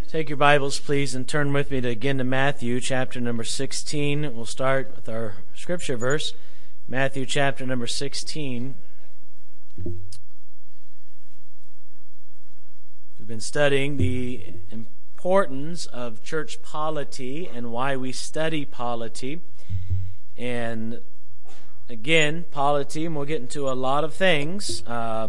Take your Bibles, please, and turn with me to Matthew chapter number 16. We'll start with our scripture verse, Matthew chapter number 16. We've been studying the importance of church polity and why we study polity. And again, polity, and we'll get into a lot of things,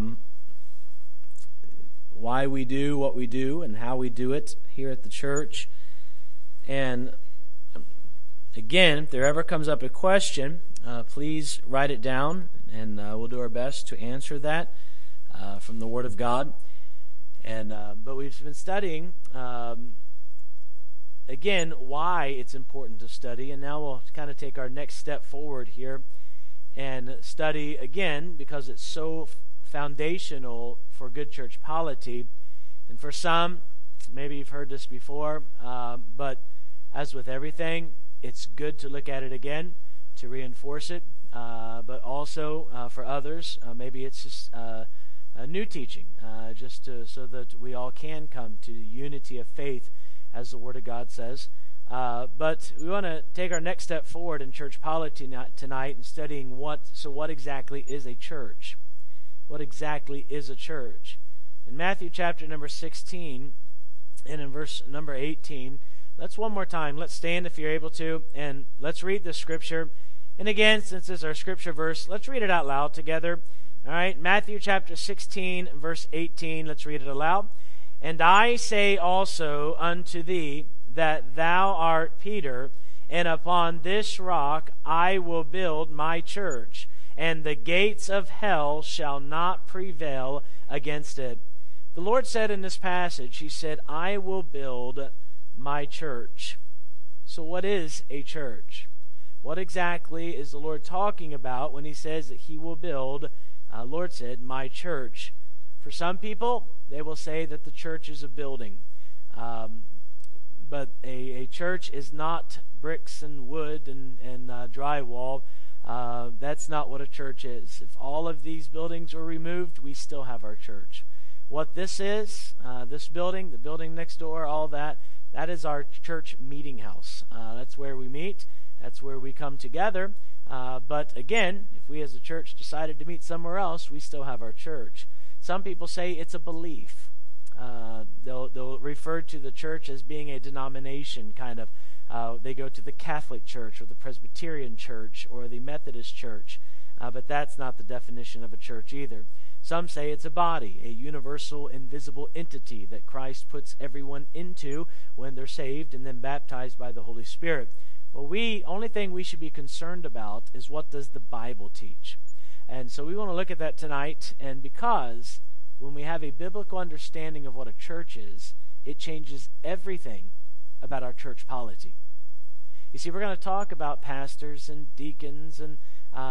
why we do what we do and how we do it here at the church. And again, if there ever comes up a question, please write it down, and we'll do our best to answer that from the Word of God. And but we've been studying again why it's important to study, and now we'll kind of take our next step forward here and study again because it's so foundational for good church polity. And for some, maybe you've heard this before, but as with everything, it's good to look at it again, to reinforce it, but also for others, maybe it's just a new teaching, so that we all can come to the unity of faith, as the Word of God says. But we want to take our next step forward in church polity tonight and studying what exactly is a church. What exactly is a church? In Matthew chapter number 16 and in verse number 18, let's one more time, let's stand if you're able to, and let's read the scripture. And again, since this is our scripture verse, let's read it out loud together. All right, Matthew chapter 16, verse 18, let's read it aloud. And I say also unto thee that thou art Peter, and upon this rock I will build my church, and the gates of hell shall not prevail against it. The Lord said in this passage, He said, I will build my church. So what is a church? What exactly is the Lord talking about when He says that He will build, Lord said, my church? For some people, they will say that the church is a building. But a church is not bricks and wood and drywall. That's not what a church is. If all of these buildings were removed, we still have our church. What this is, this building, the building next door, all that is our church meeting house. That's where we meet. That's where we come together. But again, if we as a church decided to meet somewhere else, we still have our church. Some people say it's a belief. They'll refer to the church as being a denomination, kind of. They go to the Catholic Church or the Presbyterian Church or the Methodist Church, but that's not the definition of a church either. Some say it's a body, a universal, invisible entity that Christ puts everyone into when they're saved and then baptized by the Holy Spirit. Well, only thing we should be concerned about is what does the Bible teach. And so we want to look at that tonight, and because when we have a biblical understanding of what a church is, it changes everything about our church polity. You see, we're going to talk about pastors and deacons and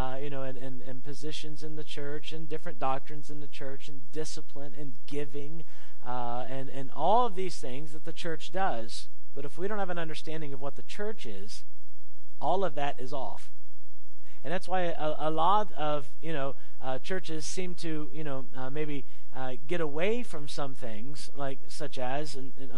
and positions in the church and different doctrines in the church and discipline and giving and all of these things that the church does. But if we don't have an understanding of what the church is, all of that is off. And that's why a lot of churches seem to maybe get away from some things, such as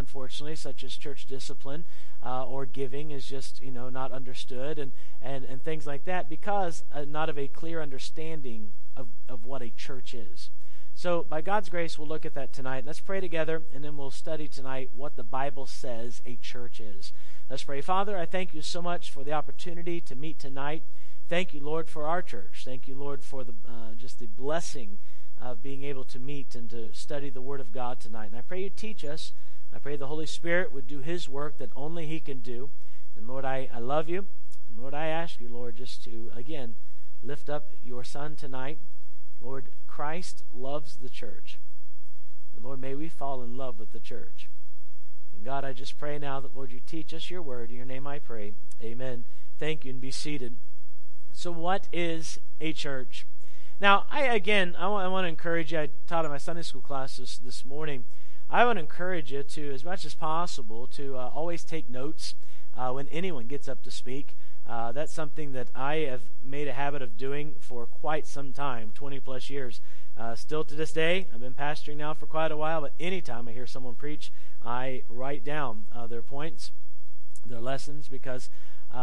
church discipline or giving is just not understood and things like that, because not of a clear understanding of what a church is. So by God's grace, we'll look at that tonight. Let's pray together, and then we'll study tonight what the Bible says a church is. Let's pray. Father, I thank you so much for the opportunity to meet tonight. Thank you, Lord, for our church. Thank you, Lord, for the blessing of being able to meet and to study the Word of God tonight. And I pray you teach us. I pray the Holy Spirit would do His work that only He can do. And Lord, I love you. And Lord, I ask you, Lord, just to, again, lift up your Son tonight. Lord, Christ loves the church. And Lord, may we fall in love with the church. And God, I just pray now that, Lord, you teach us your word. In your name I pray. Amen. Thank you, and be seated. So what is a church? Now, I want to encourage you. I taught in my Sunday school class this morning. I want to encourage you to, as much as possible, to always take notes when anyone gets up to speak. That's something that I have made a habit of doing for quite some time, 20 plus years. Still to this day, I've been pastoring now for quite a while, but anytime I hear someone preach, I write down their points, their lessons, because,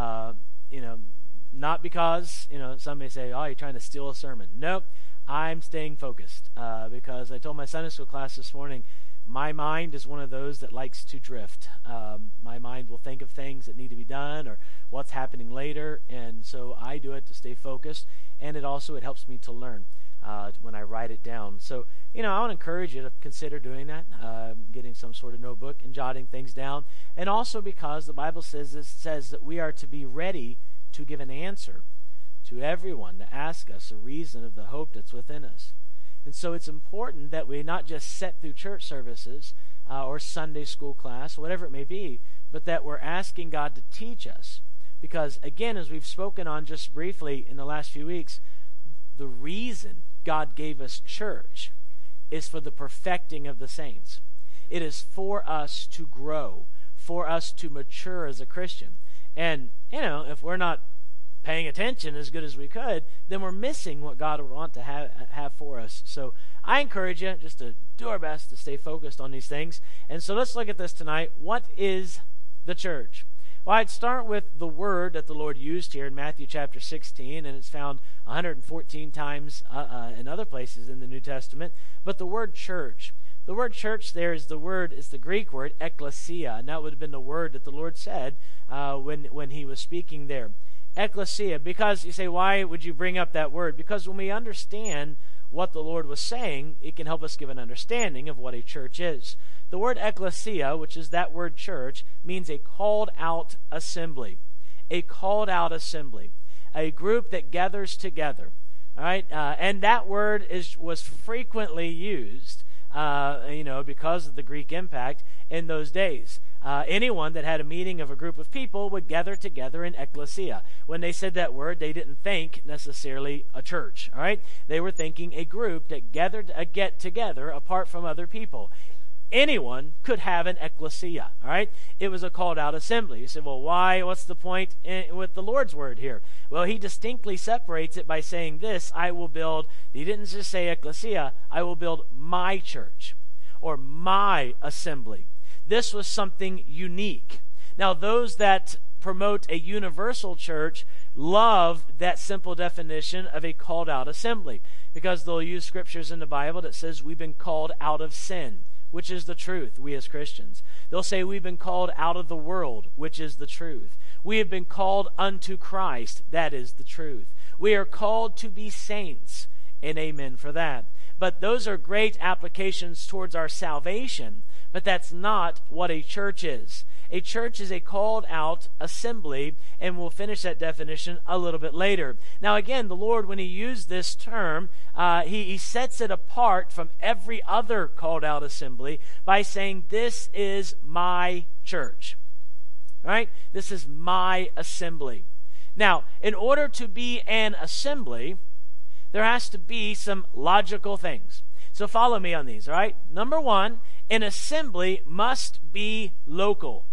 not because, some may say, oh, you're trying to steal a sermon. Nope, I'm staying focused because I told my Sunday school class this morning, my mind is one of those that likes to drift. My mind will think of things that need to be done or what's happening later, and so I do it to stay focused, and it helps me to learn when I write it down. So, I want to encourage you to consider doing that, getting some sort of notebook and jotting things down, and also because the Bible says that we are to be ready to give an answer to everyone to ask us a reason of the hope that's within us. And so it's important that we not just sit through church services or Sunday school class, whatever it may be, but that we're asking God to teach us. Because, again, as we've spoken on just briefly in the last few weeks, the reason God gave us church is for the perfecting of the saints. It is for us to grow, for us to mature as a Christian. And, if we're not paying attention as good as we could, then we're missing what God would want to have for us. So I encourage you just to do our best to stay focused on these things. And so let's look at this tonight. What is the church? Well, I'd start with the word that the Lord used here in Matthew chapter 16, and it's found 114 times in other places in the New Testament. But the word church, the word church there is the Greek word ekklesia, and that would have been the word that the Lord said when he was speaking there. Ekklesia, because you say, why would you bring up that word? Because when we understand what the Lord was saying, it can help us give an understanding of what a church is. The word ekklesia, which is that word church, means a called out assembly. A called out assembly. A group that gathers together. All right? And that word was frequently used, because of the Greek impact in those days. Anyone that had a meeting of a group of people would gather together in ekklesia. When they said that word, they didn't think necessarily a church. All right? They were thinking a group that gathered get together apart from other people. Anyone could have an ekklesia. All right? It was a called out assembly. You say, well, why? What's the point with the Lord's word here? Well, he distinctly separates it by saying this, he didn't just say ekklesia, I will build my church or my assembly. This was something unique. Now, those that promote a universal church love that simple definition of a called out assembly because they'll use scriptures in the Bible that says we've been called out of sin, which is the truth, we as Christians. They'll say we've been called out of the world, which is the truth. We have been called unto Christ, that is the truth. We are called to be saints, and amen for that. But those are great applications towards our salvation, but that's not what a church is. A church is a called out assembly, and we'll finish that definition a little bit later. Now again, the Lord, when he used this term, he sets it apart from every other called out assembly by saying, this is my church. All right? This is my assembly. Now, in order to be an assembly, there has to be some logical things. So follow me on these, all right? Number one, an assembly must be local.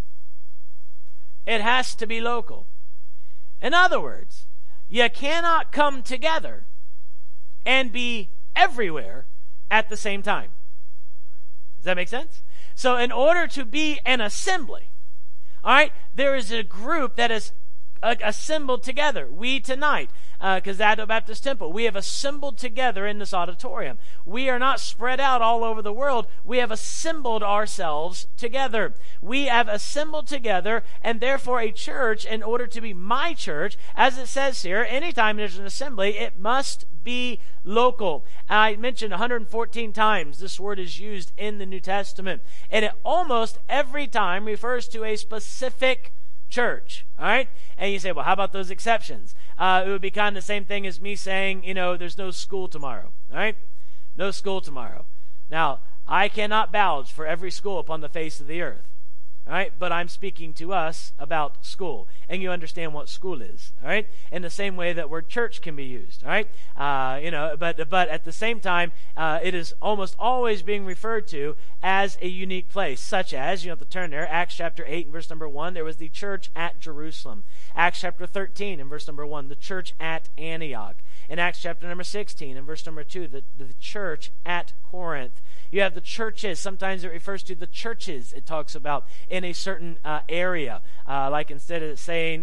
It has to be local. In other words, you cannot come together and be everywhere at the same time. Does that make sense? So in order to be an assembly, all right, there is a group that is assembled together. We tonight, Kazado Baptist Temple, we have assembled together in this auditorium. We are not spread out all over the world. We have assembled ourselves together. We have assembled together, and therefore a church, in order to be my church, as it says here, anytime there's an assembly, it must be local. I mentioned 114 times this word is used in the New Testament, and it almost every time refers to a specific church. All right? And you say, well, how about those exceptions? It would be kind of the same thing as me saying, there's no school tomorrow. All right? No school tomorrow. Now, I cannot vouch for every school upon the face of the earth. All right? But I'm speaking to us about school. And you understand what school is. All right? In the same way that word church can be used. All right? But at the same time, it is almost always being referred to as a unique place. Such as, you have to turn there, Acts chapter 8 and verse number 1, there was the church at Jerusalem. Acts chapter 13 and verse number 1, the church at Antioch. In Acts chapter number 16 and verse number 2, the church at Corinth. You have the churches. Sometimes it refers to the churches it talks about in a certain area. Like instead of saying,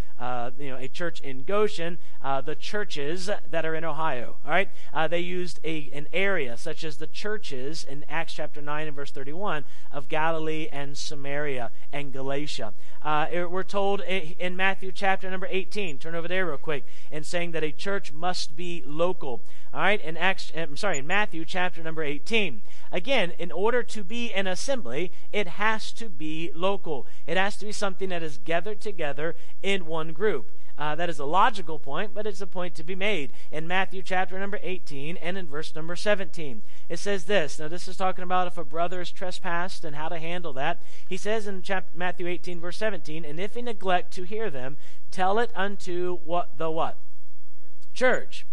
a church in Goshen, the churches that are in Ohio. All right, they used an area such as the churches in Acts chapter 9 and verse 31 of Galilee and Samaria and Galatia. We're told in Matthew chapter number 18. Turn over there real quick, and saying that a church must be local. All right, in Matthew chapter number 18. Again, in order to be an assembly, it has to be local. It has to be something that is gathered together in one group. That is a logical point, but it's a point to be made. In Matthew chapter number 18 and in verse number 17, it says this. Now, this is talking about if a brother is trespassed and how to handle that. He says in Matthew 18, verse 17, "And if he neglect to hear them, tell it unto the what? Church.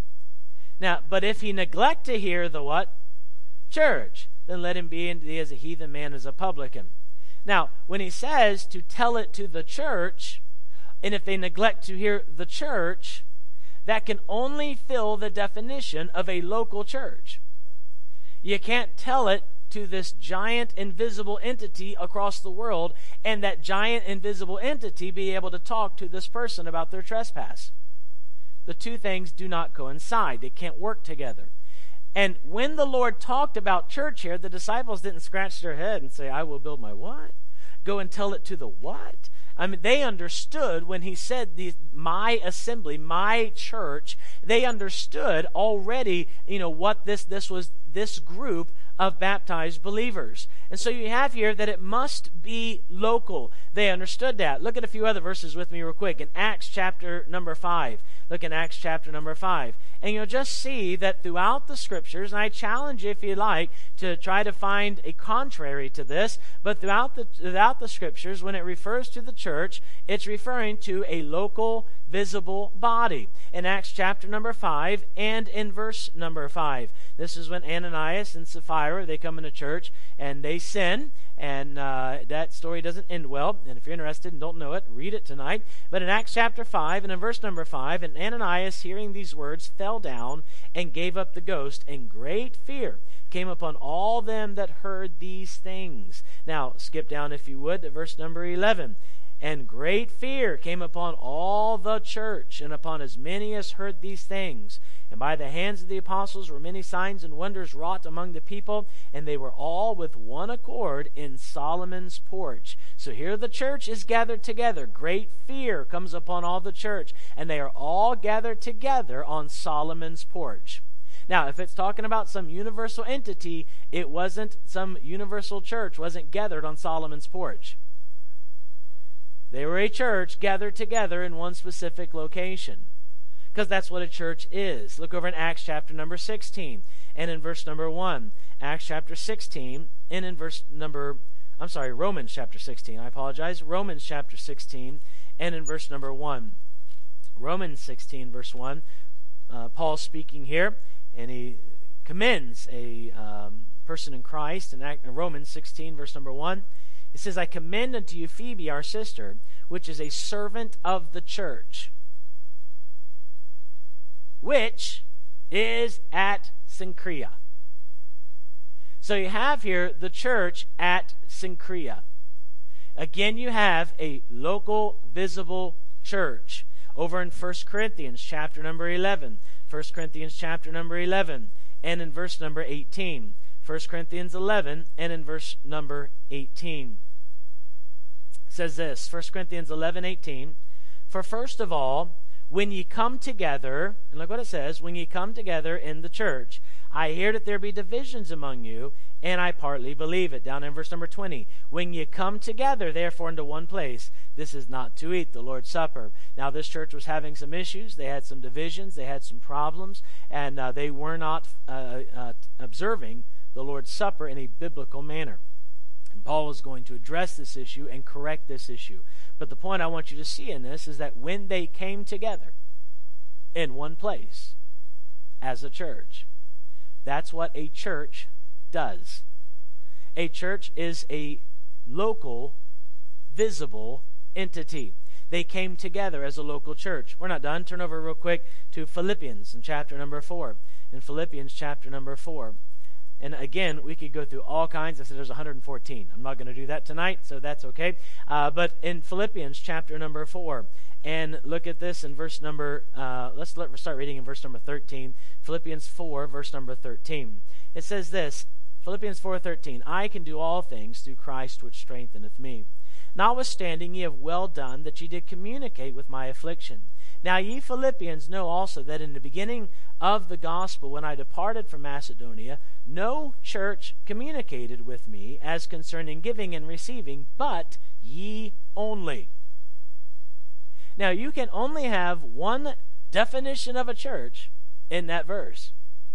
Now, but if he neglect to hear the what? Church, then let him be as a heathen man, as a publican." Now, when he says to tell it to the church, and if they neglect to hear the church, that can only fill the definition of a local church. You can't tell it to this giant invisible entity across the world, and that giant invisible entity be able to talk to this person about their trespass. The two things do not coincide. They can't work together. And when the Lord talked about church here, the disciples didn't scratch their head and say, "I will build my what? Go and tell it to the what?" I mean, they understood when he said my assembly, my church, they understood already, what this was, this group of baptized believers. And so you have here that it must be local. They understood that. Look at a few other verses with me real quick. In Acts chapter number 5. Look in Acts chapter number 5. And you'll just see that throughout the scriptures, and I challenge you if you like to try to find a contrary to this, but throughout the scriptures, when it refers to the church, it's referring to a local, visible body. In Acts chapter number 5 and in verse number 5. This is when Ananias and Sapphira, they come into church and they sin. And that story doesn't end well. And if you're interested and don't know it, read it tonight. But in Acts chapter 5 and in verse number 5, and Ananias, hearing these words, fell down and gave up the ghost, and great fear came upon all them that heard these things. Now, skip down, if you would, to verse number 11. And great fear came upon all the church, and upon as many as heard these things. And by the hands of the apostles were many signs and wonders wrought among the people, and they were all with one accord in Solomon's porch. So here the church is gathered together. Great fear comes upon all the church, and they are all gathered together on Solomon's porch. Now, if it's talking about some universal entity, it wasn't some universal church, wasn't gathered on Solomon's porch. They were a church gathered together in one specific location, because that's what a church is. Look over in Acts chapter number 16 and in verse number 1. Acts chapter 16 and in Romans chapter 16. Romans chapter 16 and in verse number 1. Romans 16 verse 1. Paul's speaking here, and he commends a person in Christ in Romans 16 verse number 1. It says, "I commend unto you Phoebe, our sister, which is a servant of the church, which is at Cenchrea." So you have here the church at Cenchrea. Again, you have a local, visible church. Over in 1 Corinthians chapter number 11. 1 Corinthians chapter number 11 and in verse number 18. 1 Corinthians 11 and in verse number 18. Says this, 1 Corinthians 11:18, "For first of all, when ye come together," and look what it says, "when ye come together in the church, I hear that there be divisions among you, and I partly believe it." Down in verse number 20, "When ye come together, therefore, into one place, this is not to eat the Lord's Supper." Now, this church was having some issues. They had some divisions. They had some problems, and they were not observing the Lord's Supper in a biblical manner. And Paul is going to address this issue and correct this issue. But the point I want you to see in this is that when they came together in one place as a church, that's what a church does. A church is a local, visible entity. They came together as a local church. We're not done. Turn over real quick to Philippians in chapter number 4. In Philippians chapter number 4. And again, we could go through all kinds. I said there's 114. I'm not going to do that tonight, so that's okay. But in Philippians chapter number 4, and look at this in verse number, let's start reading in verse number 13. Philippians 4, verse number 13. It says this, Philippians 4:13, I can do all things through Christ which strengtheneth me. Notwithstanding, ye have well done that ye did communicate with my affliction. Now ye Philippians know also that in the beginning of the gospel, when I departed from Macedonia, no church communicated with me as concerning giving and receiving, but ye only. Now you can only have one definition of a church in that verse.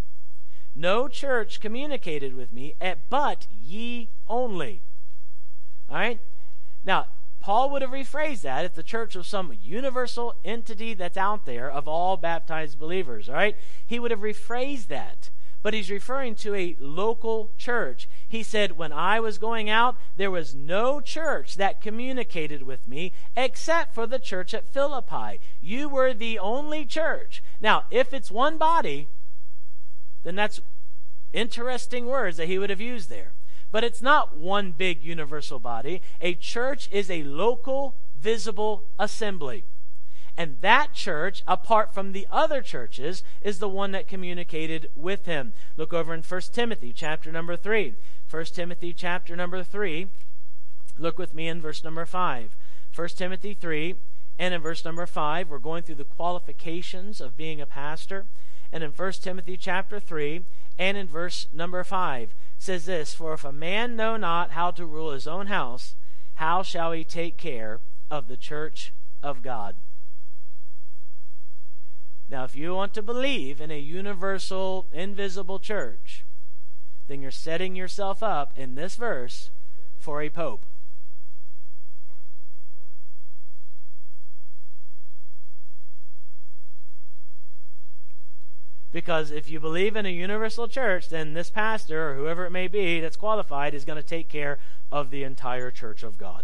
No church communicated with me, but ye only. All right? Now, Paul would have rephrased that if the church was some universal entity that's out there of all baptized believers, all right? He would have rephrased that. But he's referring to a local church. He said, when I was going out, there was no church that communicated with me except for the church at Philippi. You were the only church. Now, if it's one body, then that's interesting words that he would have used there. But it's not one big universal body. A church is a local, visible assembly. And that church, apart from the other churches, is the one that communicated with him. Look over in 1 Timothy chapter number 3. 1 Timothy chapter number 3. Look with me in verse number 5. 1 Timothy 3 and in verse number 5, we're going through the qualifications of being a pastor. And in 1 Timothy chapter 3 and in verse number 5, says this, for if a man know not how to rule his own house, how shall he take care of the church of God? Now, if you want to believe in a universal, invisible church, then you're setting yourself up in this verse for a pope. Because if you believe in a universal church, then this pastor, or whoever it may be that's qualified, is going to take care of the entire church of God.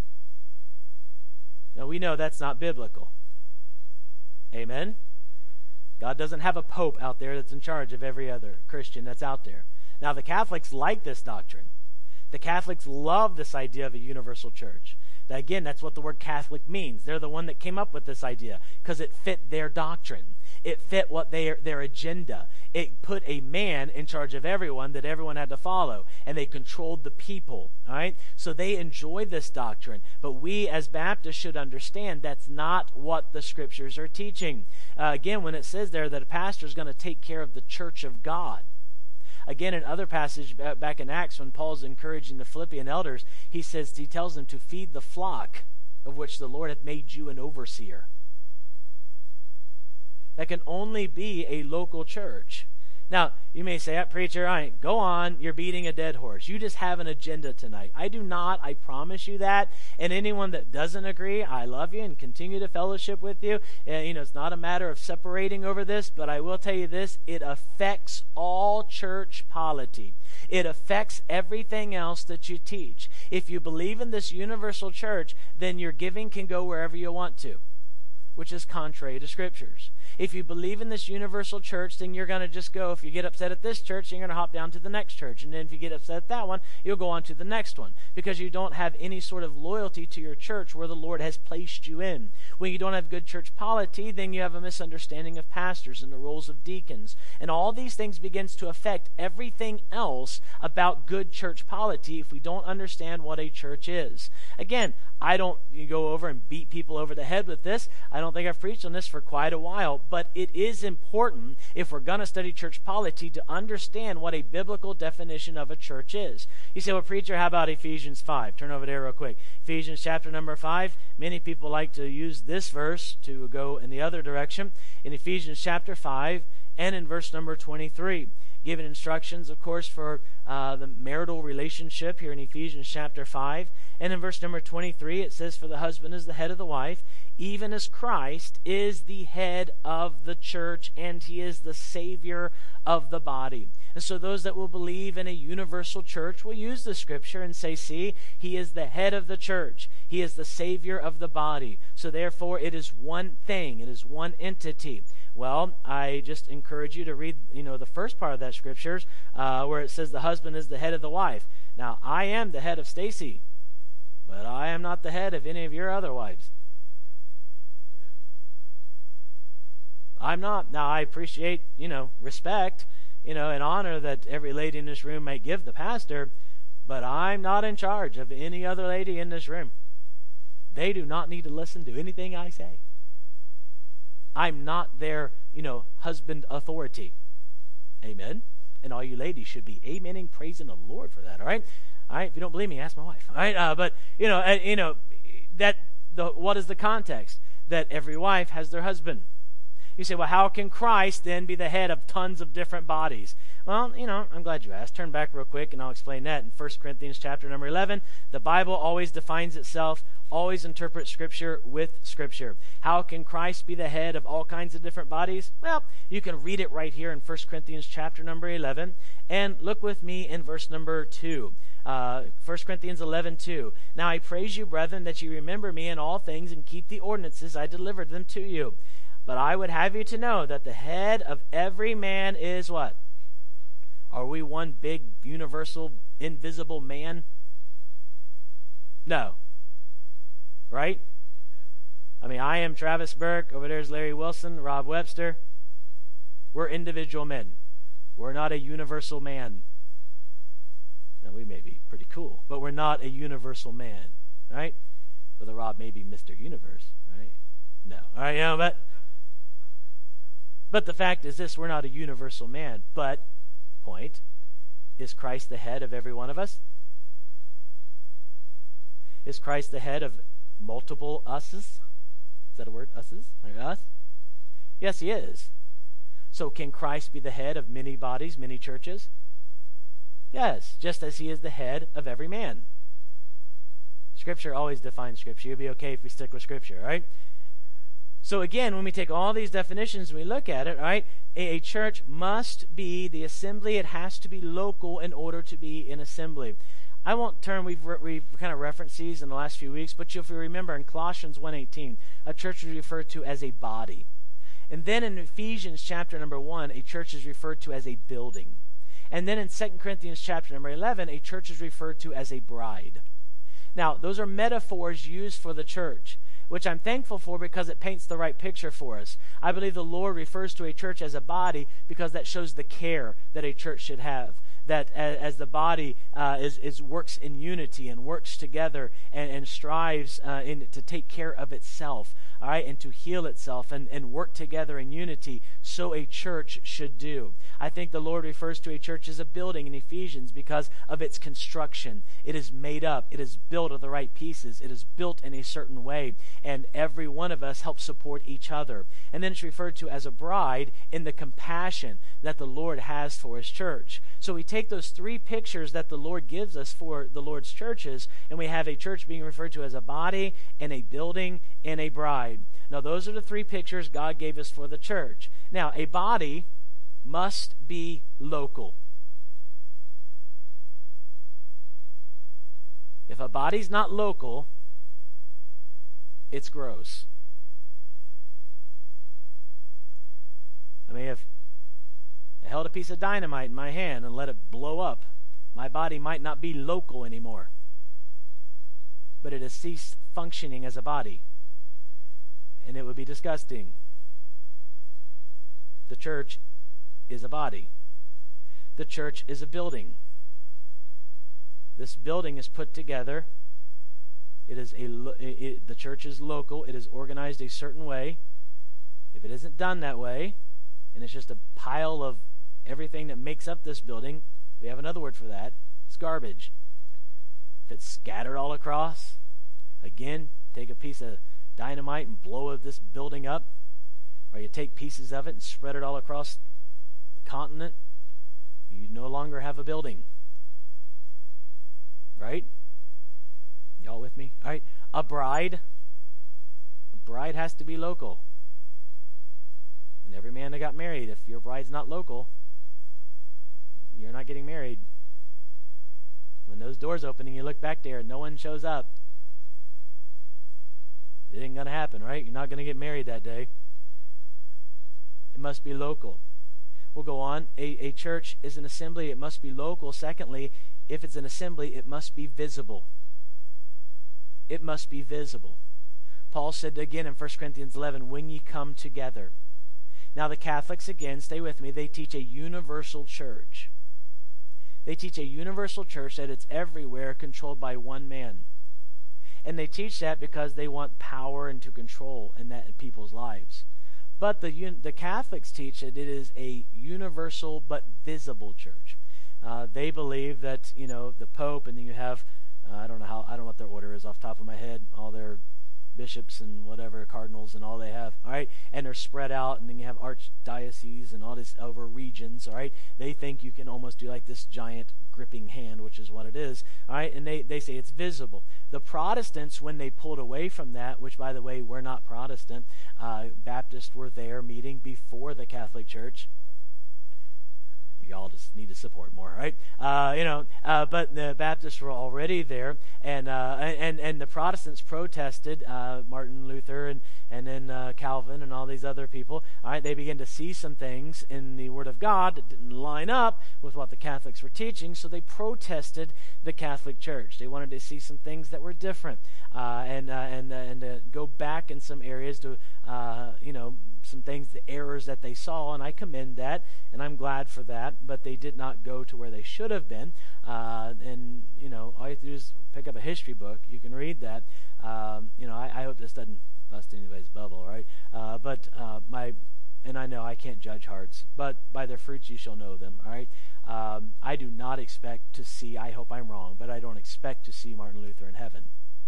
Now, we know that's not biblical. Amen? God doesn't have a pope out there that's in charge of every other Christian that's out there. Now, the Catholics like this doctrine. The Catholics love this idea of a universal church. Now, again, that's what the word Catholic means. They're the one that came up with this idea because it fit their doctrine. It fit what their agenda. It put a man in charge of everyone that everyone had to follow, and they controlled the people. All right, so they enjoy this doctrine. But we as Baptists should understand that's not what the Scriptures are teaching. Again, when it says there that a pastor is going to take care of the church of God. Again, in other passage back in Acts, when Paul's encouraging the Philippian elders, he tells them to feed the flock of which the Lord hath made you an overseer. That can only be a local church. Now, you may say, preacher, all right, go on, you're beating a dead horse. You just have an agenda tonight. I do not, I promise you that. And anyone that doesn't agree, I love you and continue to fellowship with you. And, it's not a matter of separating over this, but I will tell you this, it affects all church polity. It affects everything else that you teach. If you believe in this universal church, then your giving can go wherever you want to, which is contrary to Scriptures. If you believe in this universal church, then you're going to just go, if you get upset at this church, you're going to hop down to the next church. And then if you get upset at that one, you'll go on to the next one. Because you don't have any sort of loyalty to your church where the Lord has placed you in. When you don't have good church polity, then you have a misunderstanding of pastors and the roles of deacons. And all these things begins to affect everything else about good church polity if we don't understand what a church is. Again, I don't go over and beat people over the head with this. I don't think I've preached on this for quite a while, but it is important if we're going to study church polity to understand what a biblical definition of a church is. You say, well, preacher, how about Ephesians 5? Turn over there real quick. Ephesians chapter number 5. Many people like to use this verse to go in the other direction. In Ephesians chapter 5 and in verse number 23. Given instructions, of course, for the marital relationship here in Ephesians chapter 5. And in verse number 23, it says, for the husband is the head of the wife, even as Christ is the head of the church, and he is the Savior of the body. And so those that will believe in a universal church will use the scripture and say, see, he is the head of the church. He is the Savior of the body. So therefore it is one thing. It is one entity. Well, I just encourage you to read, the first part of that scriptures where it says the husband is the head of the wife. Now, I am the head of Stacy, but I am not the head of any of your other wives. I'm not. Now, I appreciate, respect, and honor that every lady in this room may give the pastor, but I'm not in charge of any other lady in this room. They do not need to listen to anything I say. I'm not their, husband authority. Amen. And all you ladies should be amening, praising the Lord for that. All right. All right. If you don't believe me, ask my wife. All right. But what is the context? That every wife has their husband. You say, well, how can Christ then be the head of tons of different bodies? Well, I'm glad you asked. Turn back real quick and I'll explain that. In 1 Corinthians chapter number 11, the Bible always defines itself, always interprets Scripture with Scripture. How can Christ be the head of all kinds of different bodies? Well, you can read it right here in 1 Corinthians chapter number 11. And look with me in verse number 2. 1 Corinthians 11:2. Now I praise you, brethren, that you remember me in all things and keep the ordinances I delivered them to you. But I would have you to know that the head of every man is what? Are we one big, universal, invisible man? No. Right? I mean, I am Travis Burke. Over there's Larry Wilson, Rob Webster. We're individual men. We're not a universal man. Now, we may be pretty cool, but we're not a universal man. Right? Brother Rob may be Mr. Universe. Right? No. All right, but the fact is this, we're not a universal man. But, point, is Christ the head of every one of us? Is Christ the head of multiple us's? Is that a word? Us's? Like us? Yes, he is. So can Christ be the head of many bodies, many churches? Yes, just as he is the head of every man. Scripture always defines Scripture. You'll be okay if we stick with Scripture, all right? So again, when we take all these definitions and we look at it, right, a church must be the assembly. It has to be local in order to be an assembly. I won't turn, we've kind of referenced these in the last few weeks, but if you remember in Colossians 1:18, a church is referred to as a body. And then in Ephesians chapter number 1, a church is referred to as a building. And then in 2 Corinthians chapter number 11, a church is referred to as a bride. Now, those are metaphors used for the church, which I'm thankful for because it paints the right picture for us. I believe the Lord refers to a church as a body because that shows the care that a church should have. That as the body works in unity and works together and strives to take care of itself, all right, and to heal itself and work together in unity, so a church should do. I think the Lord refers to a church as a building in Ephesians because of its construction. It is made up. It is built of the right pieces. It is built in a certain way, and every one of us helps support each other. And then it's referred to as a bride in the compassion that the Lord has for his church. So we take those three pictures that the Lord gives us for the Lord's churches, and we have a church being referred to as a body and a building and a bride. Now, those are the three pictures God gave us for the church. Now, a body must be local. If a body's not local, it's gross. I mean, if I held a piece of dynamite in my hand and let it blow up, my body might not be local anymore. But it has ceased functioning as a body. And it would be disgusting. The church is a body. The church is a building. This building is put together. The church is local. It is organized a certain way. If it isn't done that way, and it's just a pile of everything that makes up this building, we have another word for that. It's garbage. If it's scattered all across, again, take a piece of dynamite and blow this building up, or you take pieces of it and spread it all across the continent, you no longer have a building. Right? Y'all with me? All right. A bride has to be local. And every man that got married, if your bride's not local, you're not getting married. When those doors open and you look back there and no one shows up, it ain't going to happen, right? You're not going to get married that day. It must be local. We'll go on. A church is an assembly. It must be local. Secondly, if it's an assembly, it must be visible. It must be visible. Paul said again in 1 Corinthians 11, when ye come together. Now the Catholics, again, stay with me, they teach a universal church. They teach a universal church that it's everywhere, controlled by one man. And they teach that because they want power and to control in people's lives. But the Catholics teach that it is a universal but visible church. They believe that, the Pope, and then you have, I don't know what their order is off the top of my head, all their bishops and whatever, cardinals and all they have, all right? And they're spread out, and then you have archdioceses and all this over regions, all right? They think you can almost do like this giant gripping hand, which is what it is, all right? And they say it's visible. The Protestants, when they pulled away from that, which, by the way, we're not Protestant, Baptists were there meeting before the Catholic Church. Y'all just need to support more, right? But the Baptists were already there, and the Protestants protested. Martin Luther and then Calvin and all these other people. All right, they began to see some things in the Word of God that didn't line up with what the Catholics were teaching, so they protested the Catholic Church. They wanted to see some things that were different, and go back in some areas to some things, the errors that they saw, and I commend that, and I'm glad for that, but they did not go to where they should have been, and all you have to do is pick up a history book. You can read that. I hope this doesn't bust anybody's bubble, right? And I know I can't judge hearts, but by their fruits you shall know them, all right? I do not expect to see, I hope I'm wrong, but I don't expect to see Martin Luther in heaven.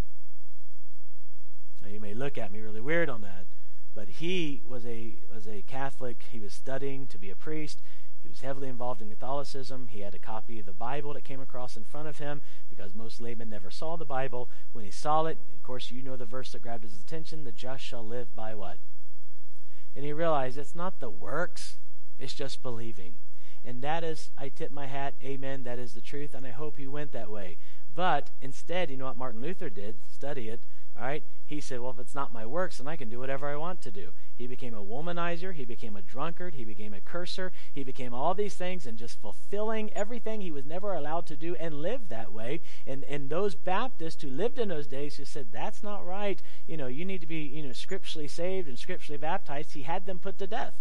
Now you may look at me really weird on that, but he was a Catholic. He was studying to be a priest. He was heavily involved in Catholicism. He had a copy of the Bible that came across in front of him because most laymen never saw the Bible. When he saw it, of course, you know the verse that grabbed his attention, the just shall live by what? And he realized it's not the works, it's just believing. And that is, I tip my hat, amen, that is the truth, and I hope he went that way. But instead, you know what Martin Luther did? Study it. All right, he said, well, if it's not my works, then I can do whatever I want to do. He became a womanizer. He became a drunkard. He became a curser. He became all these things and just fulfilling everything he was never allowed to do and live that way. And those Baptists who lived in those days who said, that's not right, you need to be, scripturally saved and scripturally baptized, he had them put to death.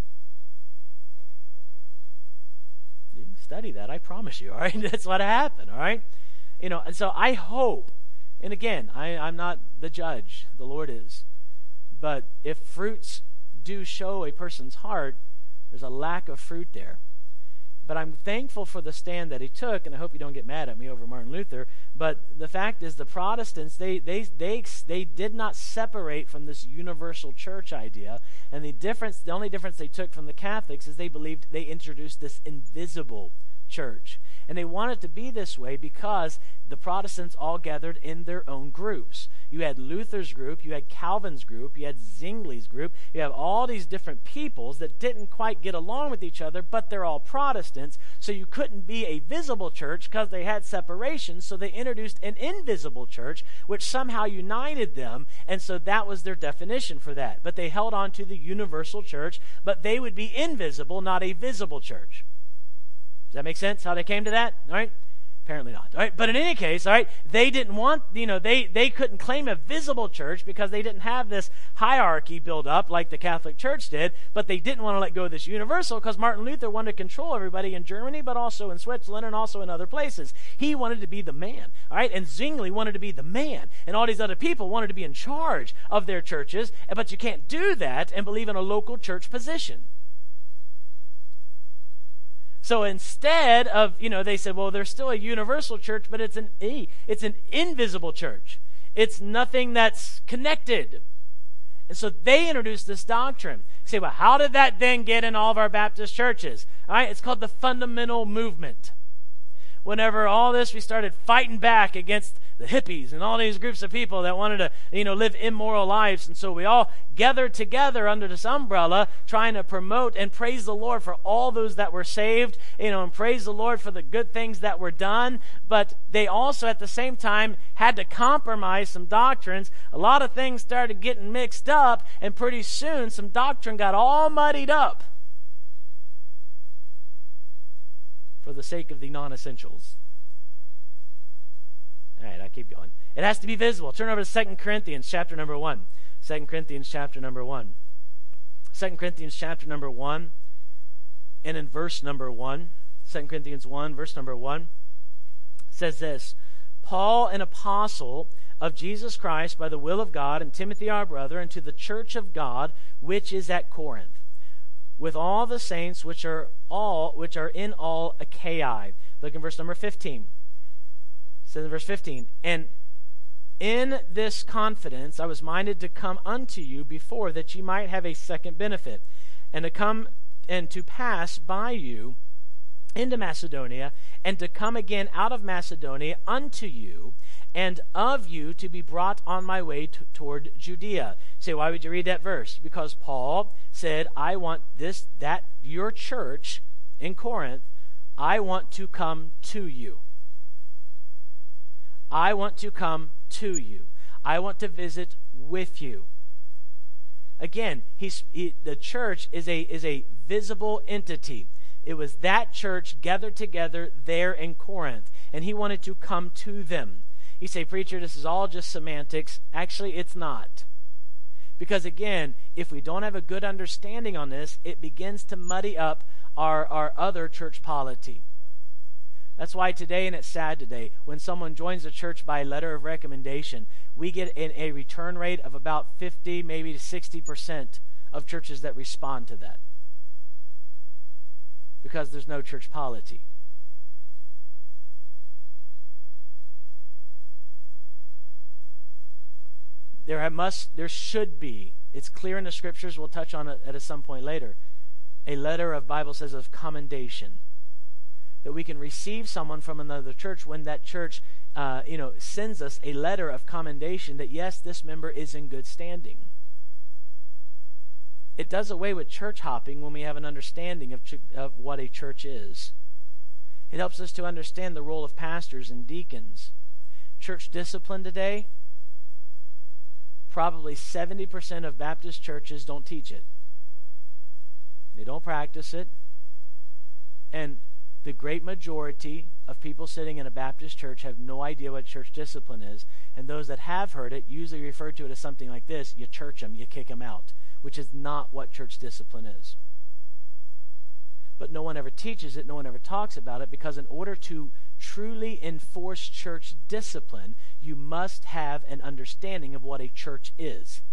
You can study that, I promise you, all right? That's what happened, all right? And so I hope, and again, I'm not the judge, the Lord is. But if fruits do show a person's heart, there's a lack of fruit there. But I'm thankful for the stand that he took, and I hope you don't get mad at me over Martin Luther. But the fact is, the Protestants, they did not separate from this universal church idea. And the only difference they took from the Catholics is they believed they introduced this invisible church. And they wanted it to be this way because the Protestants all gathered in their own groups. You had Luther's group, you had Calvin's group, you had Zwingli's group, you have all these different peoples that didn't quite get along with each other, but they're all Protestants, so you couldn't be a visible church because they had separation, so they introduced an invisible church, which somehow united them, and so that was their definition for that. But they held on to the universal church, but they would be invisible, not a visible church. Does that make sense how they came to that? All right? Apparently not. All right? But in any case, all right, they didn't want, they couldn't claim a visible church because they didn't have this hierarchy built up like the Catholic Church did, but they didn't want to let go of this universal because Martin Luther wanted to control everybody in Germany, but also in Switzerland and also in other places. He wanted to be the man, all right? And Zwingli wanted to be the man, and all these other people wanted to be in charge of their churches, but you can't do that and believe in a local church position. So instead of, they said, well, there's still a universal church, but it's an invisible church. It's nothing that's connected. And so they introduced this doctrine. You say, well, how did that then get in all of our Baptist churches? All right, it's called the fundamental movement. Whenever all this, we started fighting back against the hippies and all these groups of people that wanted to, live immoral lives. And so we all gathered together under this umbrella trying to promote and praise the Lord for all those that were saved, and praise the Lord for the good things that were done. But they also at the same time had to compromise some doctrines. A lot of things started getting mixed up, and pretty soon some doctrine got all muddied up for the sake of the non-essentials. All right, I keep going. It has to be visible. Turn over to 2 Corinthians chapter number 1. 2 Corinthians chapter number 1. 2 Corinthians chapter number 1, and in verse number 1, 2 Corinthians 1, verse number 1, says this: Paul, an apostle of Jesus Christ by the will of God, and Timothy our brother, and to the church of God which is at Corinth, with all the saints which are in all Achaia. Look in verse number 15. It says in verse 15, and in this confidence I was minded to come unto you before, that ye might have a second benefit, and to come and to pass by you into Macedonia, and to come again out of Macedonia unto you, and of you to be brought on my way toward Judea. Say, why would you read that verse? Because Paul said, I want your church in Corinth, I want to come to you. I want to come to you. I want to visit with you. Again, the church is a visible entity. It was that church gathered together there in Corinth, and he wanted to come to them. You say, preacher, this is all just semantics. Actually, it's not. Because again, if we don't have a good understanding on this, it begins to muddy up our other church polity. That's why today, and it's sad today, when someone joins a church by letter of recommendation, we get a return rate of about 50, maybe to 60% of churches that respond to that. Because there's no church polity. There should be, it's clear in the scriptures, we'll touch on it at some point later, a letter of, Bible says, of commendation. That we can receive someone from another church when that church sends us a letter of commendation that yes, this member is in good standing. It does away with church hopping when we have an understanding of what a church is. It helps us to understand the role of pastors and deacons. Church discipline today, probably 70% of Baptist churches don't teach it. They don't practice it. And the great majority of people sitting in a Baptist church have no idea what church discipline is. And those that have heard it usually refer to it as something like this: you church them, you kick them out, which is not what church discipline is. But no one ever teaches it, no one ever talks about it, because in order to truly enforce church discipline, you must have an understanding of what a church is.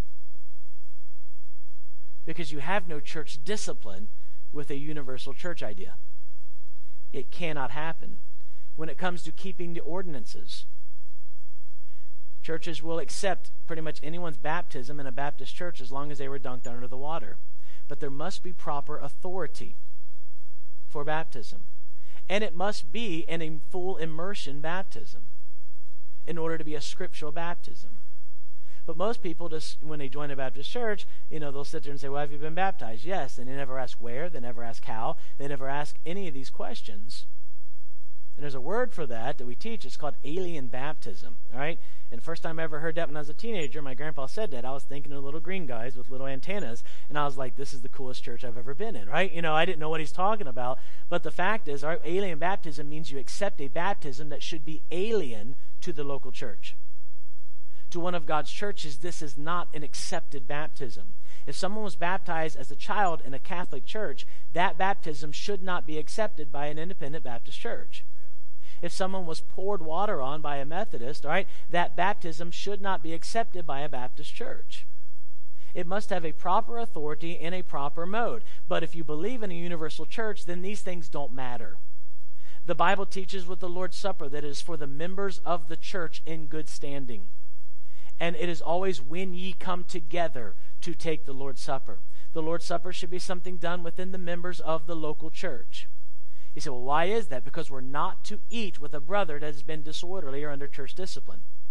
Because you have no church discipline with a universal church idea. It cannot happen. When it comes to keeping the ordinances, churches will accept pretty much anyone's baptism in a Baptist church as long as they were dunked under the water. But there must be proper authority for baptism. And it must be in a full immersion baptism in order to be a scriptural baptism. But most people just, when they join a Baptist church, they'll sit there and say, well, have you been baptized? Yes. And they never ask where, they never ask how, they never ask any of these questions. And there's a word for that we teach. It's called alien baptism. All right? And the first time I ever heard that when I was a teenager, my grandpa said that. I was thinking of little green guys with little antennas, and I was like, this is the coolest church I've ever been in, right? I didn't know what he's talking about. But the fact is, our alien baptism means you accept a baptism that should be alien to the local church. To one of God's churches, this is not an accepted baptism. If someone was baptized as a child in a Catholic church, that baptism should not be accepted by an independent Baptist church. If someone was poured water on by a Methodist, all right, that baptism should not be accepted by a Baptist church. It must have a proper authority in a proper mode. But if you believe in a universal church, then these things don't matter. The Bible teaches with the Lord's Supper that it is for the members of the church in good standing. And it is always when ye come together to take the Lord's Supper. The Lord's Supper should be something done within the members of the local church. You say, well, why is that? Because we're not to eat with a brother that has been disorderly or under church discipline.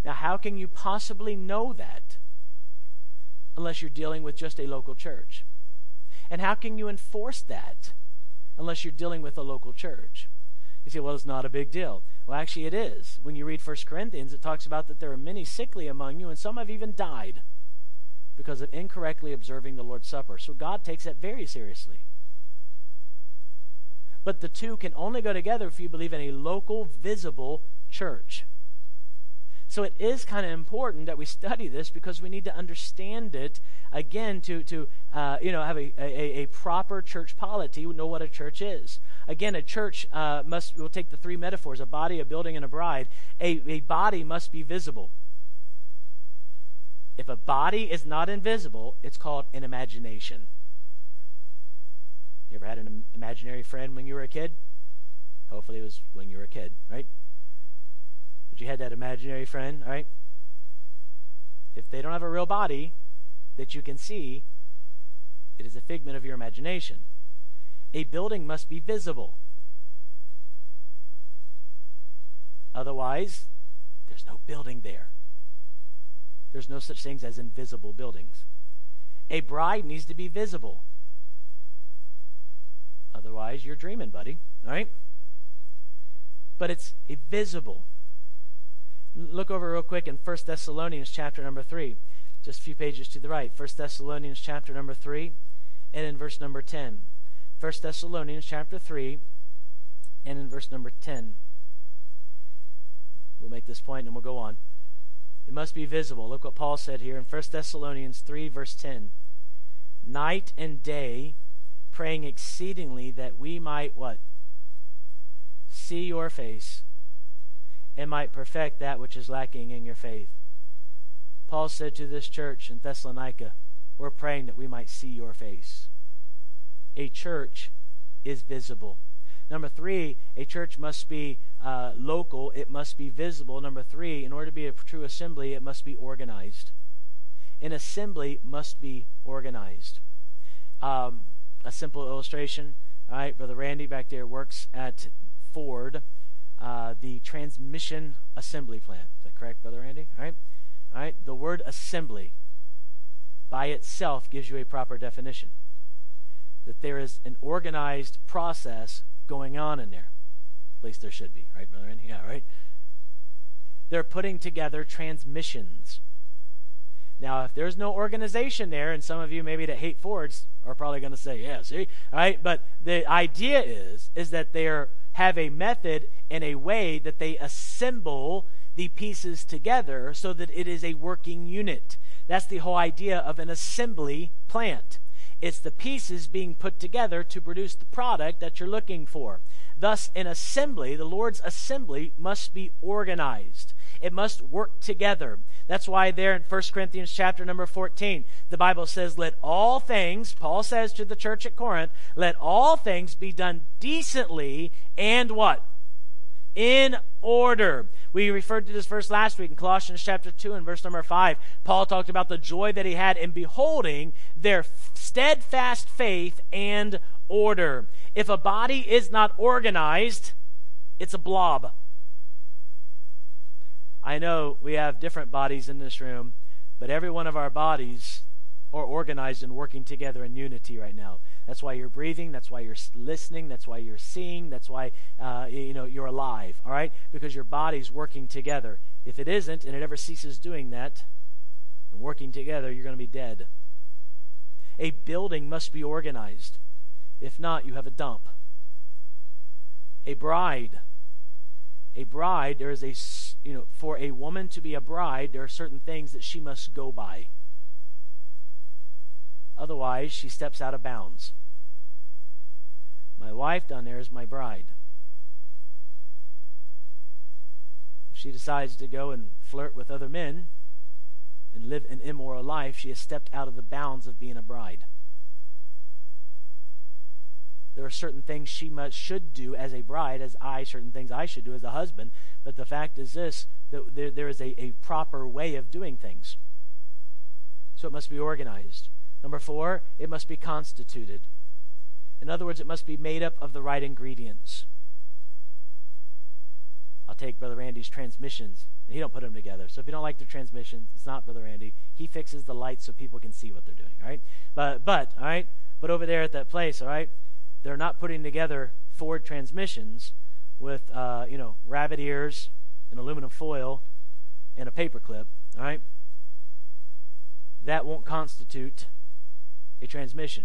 Now, how can you possibly know that unless you're dealing with just a local church? And how can you enforce that unless you're dealing with a local church? You say, well, it's not a big deal. Well, actually it is. When you read 1 Corinthians, it talks about that there are many sickly among you, and some have even died because of incorrectly observing the Lord's Supper. So God takes that very seriously. But the two can only go together if you believe in a local, visible church. So it is kind of important that we study this because we need to understand it, again, to have a proper church polity, know what a church is. Again, a church we'll take the three metaphors, a body, a building, and a bride. A body must be visible. If a body is not invisible, it's called an imagination. You ever had an imaginary friend when you were a kid? Hopefully it was when you were a kid, right? But you had that imaginary friend, right? If they don't have a real body that you can see, it is a figment of your imagination. A building must be visible. Otherwise, there's no building there. There's no such things as invisible buildings. A bride needs to be visible. Otherwise, you're dreaming, buddy. All right? But it's a visible. Look over real quick in 1 Thessalonians chapter number 3. Just a few pages to the right. 1 Thessalonians chapter number 3 and in verse number 10. 1 Thessalonians chapter 3 and in verse number 10. We'll make this point and we'll go on. It must be visible. Look what Paul said here in 1 Thessalonians 3 verse 10. Night and day, praying exceedingly that we might what? See your face and might perfect that which is lacking in your faith. Paul said to this church in Thessalonica, we're praying that we might see your face. A church is visible. Number 3, a church must be local. It must be visible. Number 3, in order to be a true assembly, it must be organized. An assembly must be organized. A simple illustration. All right, Brother Randy back there works at Ford, the transmission assembly plant. Is that correct, Brother Randy? All right. All right. The word assembly by itself gives you a proper definition. That there is an organized process going on in there. At least there should be, right, Brother Randy? Yeah, right. They're putting together transmissions. Now, if there's no organization there, and some of you maybe that hate Fords are probably going to say, yeah, see? All right, but the idea is that they have a method and a way that they assemble the pieces together so that it is a working unit. That's the whole idea of an assembly plant. It's the pieces being put together to produce the product that you're looking for. Thus, an assembly, the Lord's assembly, must be organized. It must work together. That's why there in 1 Corinthians chapter number 14, the Bible says, let all things, Paul says to the church at Corinth, let all things be done decently and what? In order. We referred to this verse last week in Colossians chapter 2 and verse number 5. Paul talked about the joy that he had in beholding their steadfast faith and order. If a body is not organized, it's a blob. I know we have different bodies in this room, but every one of our bodies are organized and working together in unity right now. That's why you're breathing. That's why you're listening. That's why you're seeing. That's why you're alive. All right, because your body's working together. If it isn't, and it ever ceases doing that and working together, you're going to be dead. A building must be organized. If not, you have a dump. A bride. There is for a woman to be a bride, there are certain things that she must go by. Otherwise, she steps out of bounds. My wife down there is my bride. If she decides to go and flirt with other men and live an immoral life, she has stepped out of the bounds of being a bride. There are certain things she should do as a bride, certain things I should do as a husband. But the fact is this, that there is a proper way of doing things. So it must be organized. Number 4, it must be constituted. In other words, it must be made up of the right ingredients. I'll take Brother Randy's transmissions. He don't put them together. So if you don't like the transmissions, it's not Brother Randy. He fixes the lights so people can see what they're doing, all right? But all right, but over there at that place, all right, they're not putting together Ford transmissions with, rabbit ears and aluminum foil and a paper clip, all right? That won't constitute a transmission.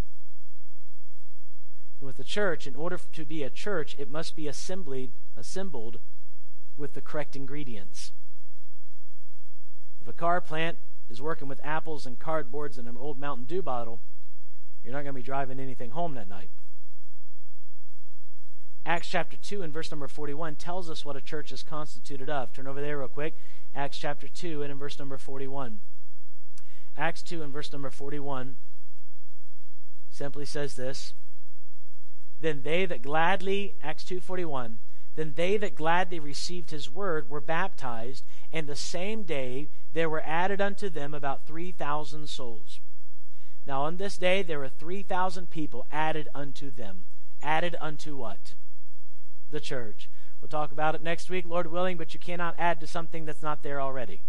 And with the church, in order to be a church, it must be assembled with the correct ingredients. If a car plant is working with apples and cardboards and an old Mountain Dew bottle, you're not going to be driving anything home that night. Acts chapter 2 and verse number 41 tells us what a church is constituted of. Turn over there real quick. Acts chapter 2 and in verse number 41. Acts 2 and verse number 41 simply says this. Then they that gladly, Acts 2:41, then they that gladly received his word were baptized, and the same day there were added unto them about 3,000 souls. Now on this day there were 3,000 people added unto them. Added unto what? The church. We'll talk about it next week, Lord willing, but you cannot add to something that's not there already.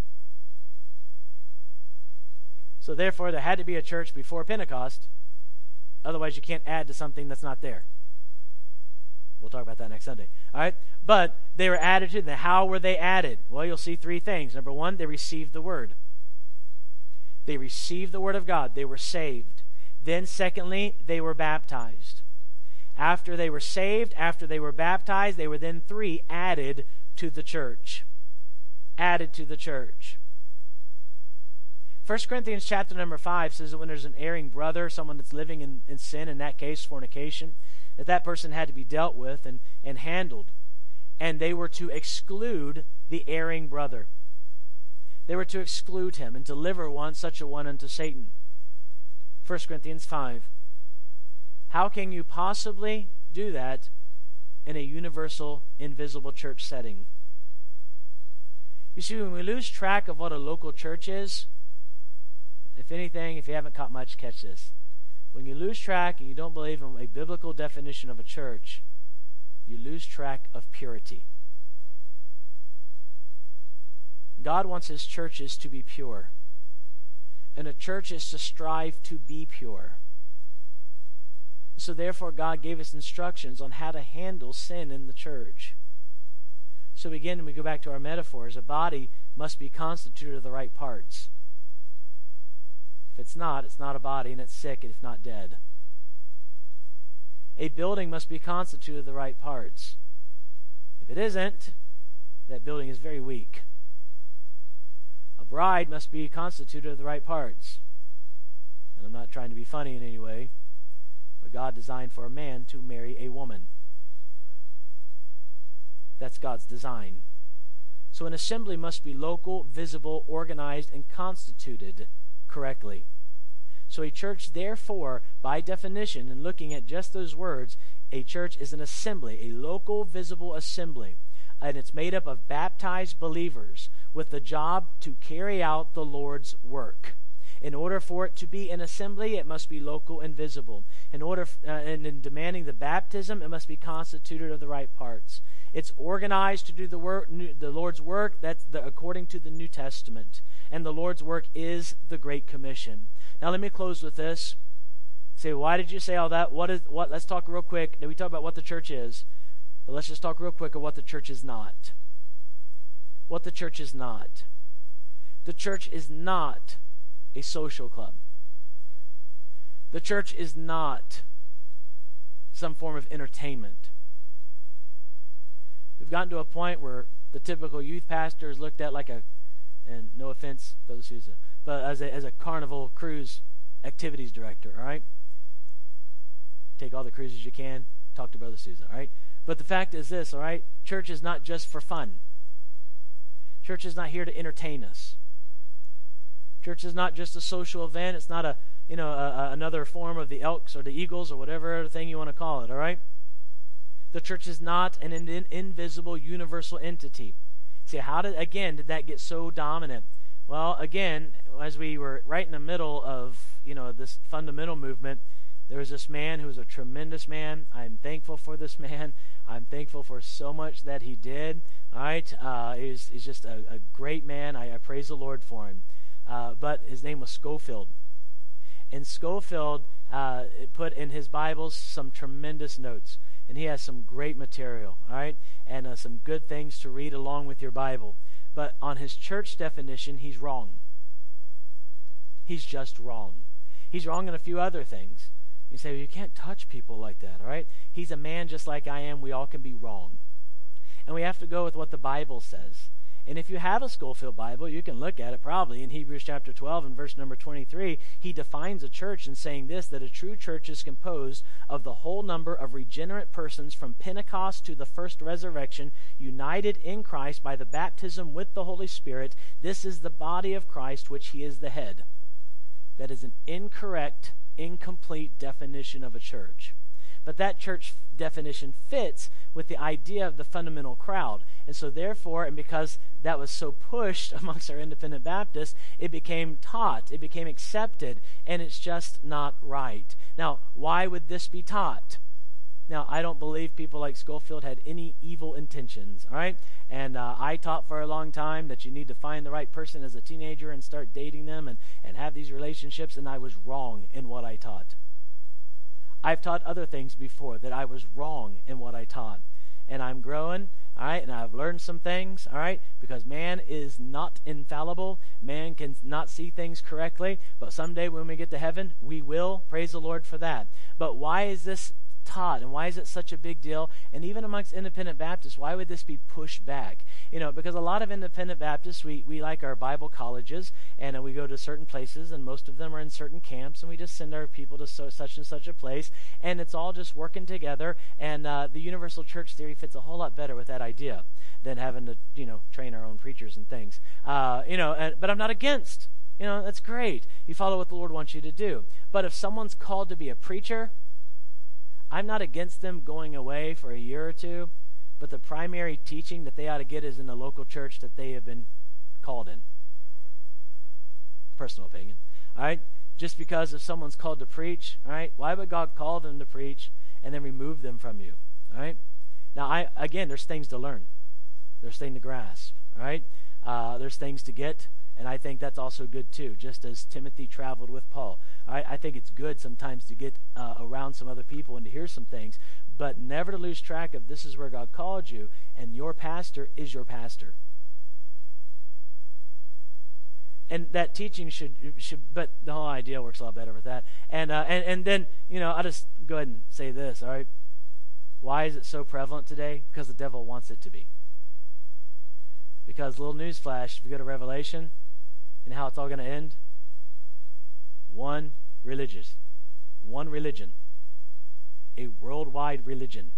So therefore there had to be a church before Pentecost. Otherwise you can't add to something that's not there. We'll talk about that next Sunday. All right? But they were added to them. How were they added? Well, you'll see three things. Number one, they received the word. They received the word of God. They were saved. Then secondly, they were baptized. After they were saved, after they were baptized, they were then added to the church. Added to the church. 1 Corinthians chapter number 5 says that when there's an erring brother, someone that's living in sin, in that case fornication, that person had to be dealt with and handled. And they were to exclude the erring brother. They were to exclude him and deliver such a one unto Satan. 1 Corinthians 5. How can you possibly do that in a universal, invisible church setting? You see, when we lose track of what a local church is, if anything, if you haven't caught much, catch this. When you lose track and you don't believe in a biblical definition of a church, you lose track of purity. God wants his churches to be pure. And a church is to strive to be pure. So therefore God gave us instructions on how to handle sin in the church. So again, we go back to our metaphors. A body must be constituted of the right parts. If it's not a body, and it's sick if not dead. A building must be constituted of the right parts. If it isn't, that building is very weak. A bride must be constituted of the right parts. And I'm not trying to be funny in any way, but God designed for a man to marry a woman. That's God's design. So an assembly must be local, visible, organized, and constituted correctly. So a church, therefore, by definition, and looking at just those words, a church is an assembly, a local, visible assembly. And it's made up of baptized believers with the job to carry out the Lord's work. In order for it to be an assembly, it must be local and visible. And in demanding the baptism, it must be constituted of the right parts. It's organized to do the Lord's work. That's according to the New Testament. And the Lord's work is the Great Commission. Now let me close with this. Say, why did you say all that? Let's talk real quick. Now we talk about what the church is, but let's just talk real quick of what the church is not. What the church is not. The church is not a social club. The church is not some form of entertainment. We've gotten to a point where the typical youth pastor is looked at like and no offense, Brother Souza, but as a Carnival cruise activities director, all right? Take all the cruises you can, talk to Brother Souza, all right? But the fact is this, all right? Church is not just for fun. Church is not here to entertain us. Church is not just a social event. It's not another form of the Elks or the Eagles or whatever other thing you want to call it, all right? The church is not an invisible universal entity. See, how did that get so dominant? Well, again, as we were right in the middle of this fundamental movement, There was this man who was a tremendous man. I'm thankful for this man. I'm thankful for so much that he did. All right, he's just a great man. I praise the Lord for him. But his name was Scofield. And Scofield put in his Bibles some tremendous notes. And he has some great material, all right, and some good things to read along with your Bible. But on his church definition, he's wrong. He's just wrong. He's wrong in a few other things. You say, well, you can't touch people like that, all right? He's a man just like I am. We all can be wrong. And we have to go with what the Bible says. And if you have a Scofield Bible, you can look at it probably in Hebrews chapter 12 and verse number 23. He defines a church in saying this, that a true church is composed of the whole number of regenerate persons from Pentecost to the first resurrection, united in Christ by the baptism with the Holy Spirit. This is the body of Christ, which he is the head. That is an incorrect, incomplete definition of a church. But that church definition fits with the idea of the fundamental crowd. And so therefore, and because that was so pushed amongst our independent Baptists, it became taught, it became accepted, and it's just not right. Now, why would this be taught? Now, I don't believe people like Scofield had any evil intentions, all right? And I taught for a long time that you need to find the right person as a teenager and start dating them and have these relationships, and I was wrong in what I taught. I've taught other things before that I was wrong in what I taught. And I'm growing, all right, and I've learned some things, all right, because man is not infallible. Man can not see things correctly, but someday when we get to heaven, we will. Praise the Lord for that. But why is this taught, and why is it such a big deal? And even amongst independent Baptists, why would this be pushed back? You know, because a lot of independent Baptists, we like our Bible colleges, and we go to certain places, and most of them are in certain camps, and we just send our people to such and such a place, and it's all just working together. And the universal church theory fits a whole lot better with that idea than having to, train our own preachers and things. But I'm not against. That's great. You follow what the Lord wants you to do. But if someone's called to be a preacher, I'm not against them going away for a year or two, but the primary teaching that they ought to get is in the local church that they have been called in. Personal opinion. All right? Just because if someone's called to preach, all right, why would God call them to preach and then remove them from you? All right? Now, there's things to learn. There's things to grasp. All right? There's things to get. And I think that's also good too, just as Timothy traveled with Paul. I think it's good sometimes to get around some other people and to hear some things, but never to lose track of this is where God called you, and your pastor is your pastor. And that teaching should, but the whole idea works a lot better with that. And then, I'll just go ahead and say this, all right? Why is it so prevalent today? Because the devil wants it to be. Because, little newsflash, if you go to Revelation, and how it's all going to end? One religion. A worldwide religion.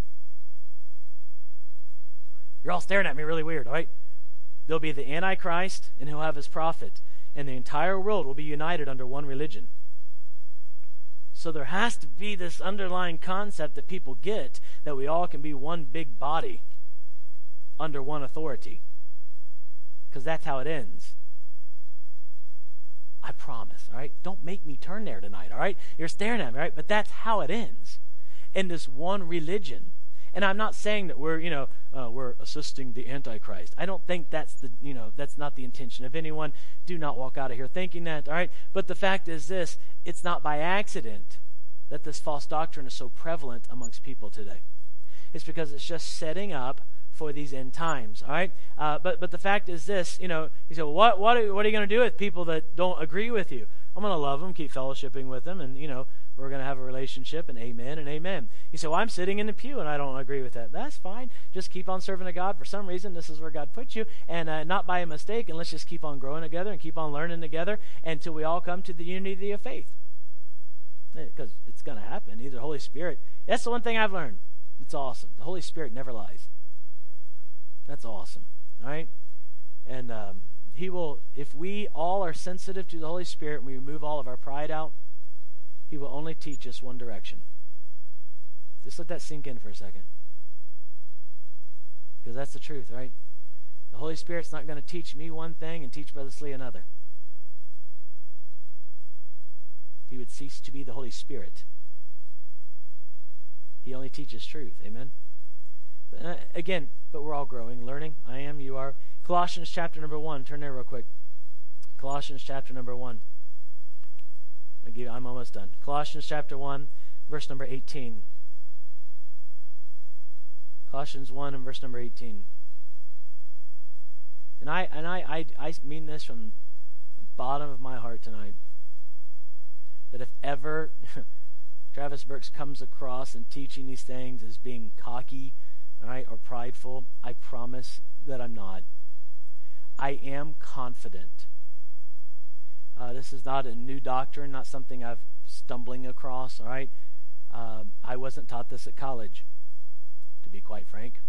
You're all staring at me really weird, all right? There'll be the Antichrist, and he'll have his prophet, and the entire world will be united under one religion. So there has to be this underlying concept that people get, that we all can be one big body under one authority. Because that's how it ends. I promise, all right? Don't make me turn there tonight, all right? You're staring at me, right? But that's how it ends. In this one religion. And I'm not saying that we're assisting the Antichrist. I don't think that's that's not the intention of anyone. Do not walk out of here thinking that, all right? But the fact is this, it's not by accident that this false doctrine is so prevalent amongst people today. It's because it's just setting up for these end times, all right? But the fact is this, you say, well, what are you going to do with people that don't agree with you? I'm going to love them, keep fellowshipping with them, and, we're going to have a relationship, and amen and amen. You say, well, I'm sitting in the pew, and I don't agree with that. That's fine. Just keep on serving to God. For some reason, this is where God put you, and not by a mistake, and let's just keep on growing together and keep on learning together until we all come to the unity of faith. Because it's going to happen. Either Holy Spirit, that's the one thing I've learned. It's awesome. The Holy Spirit never lies. That's awesome, all right? And he will, if we all are sensitive to the Holy Spirit and we remove all of our pride out, he will only teach us one direction. Just let that sink in for a second. Because that's the truth, right? The Holy Spirit's not going to teach me one thing and teach Brother Slee another. He would cease to be the Holy Spirit He only teaches truth. Amen? But but we're all growing, learning. I am, you are. Colossians chapter number 1. Turn there real quick. Colossians chapter number 1. I'm almost done. Colossians chapter 1, verse number 18. Colossians 1 and verse number 18. And I mean this from the bottom of my heart tonight. That if ever Travis Burks comes across in teaching these things as being cocky, all right, or prideful, I promise that I'm not. I am confident. This is not a new doctrine, not something I've stumbling across, all right? I wasn't taught this at college, to be quite frank.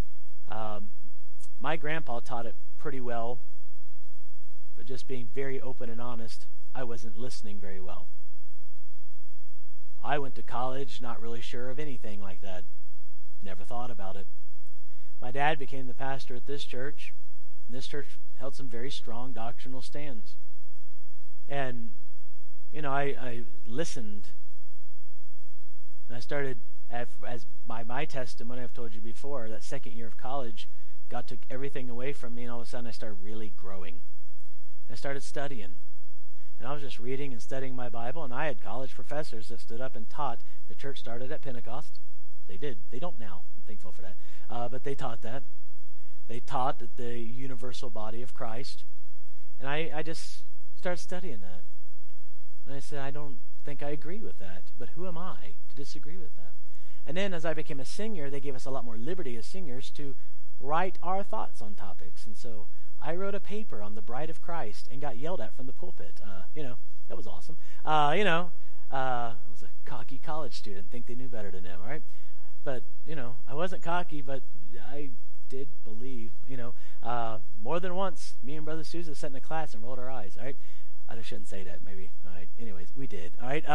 My grandpa taught it pretty well, but just being very open and honest, I wasn't listening very well. I went to college not really sure of anything like that. Never thought about it. My dad became the pastor at this church, and this church held some very strong doctrinal stands. And, I listened, and I started, as my testimony I've told you before, that second year of college, God took everything away from me, and all of a sudden I started really growing. And I started studying. And I was just reading and studying my Bible, and I had college professors that stood up and taught. The church started at Pentecost. They did. They don't now. I'm thankful for that. But they taught that. They taught that the universal body of Christ. And I just started studying that. And I said, I don't think I agree with that. But who am I to disagree with that? And then as I became a singer, they gave us a lot more liberty as singers to write our thoughts on topics. And so I wrote a paper on the bride of Christ and got yelled at from the pulpit. That was awesome. I was a cocky college student, think they knew better than them, right? But, I wasn't cocky, but I did believe, more than once, me and Brother Sousa sat in a class and rolled our eyes, all right? I shouldn't say that, maybe. All right. Anyways, we did, all right?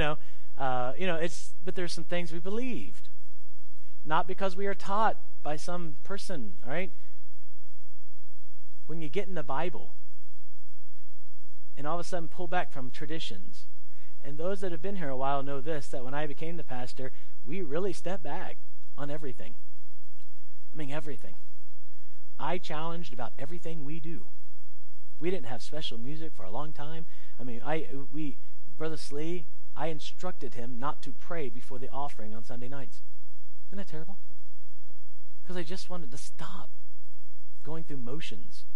But there's some things we believed. Not because we are taught by some person, all right? When you get in the Bible and all of a sudden pull back from traditions, and those that have been here a while know this, that when I became the pastor, we really stepped back on everything. I mean, everything. I challenged about everything we do. We didn't have special music for a long time. I mean, Brother Slee, I instructed him not to pray before the offering on Sunday nights. Isn't that terrible? Because I just wanted to stop going through motions.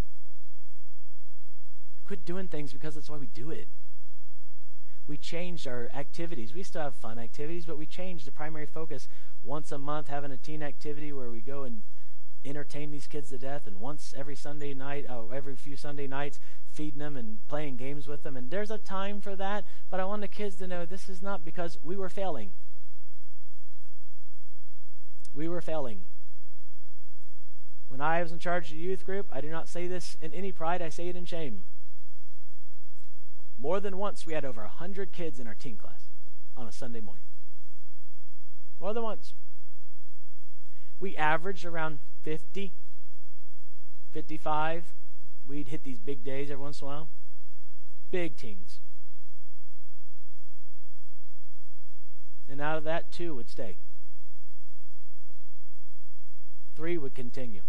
Quit doing things because that's why we do it. We changed our activities. We still have fun activities, but we changed the primary focus. Once a month, having a teen activity where we go and entertain these kids to death, and once every Sunday night, every few Sunday nights, feeding them and playing games with them. And there's a time for that, but I want the kids to know this is not because we were failing. We were failing. When I was in charge of the youth group, I do not say this in any pride, I say it in shame. More than once, we had over 100 kids in our teen class on a Sunday morning. More than once. We averaged around 50, 55. We'd hit these big days every once in a while. Big teens. And out of that, 2 would stay. 3 would continue.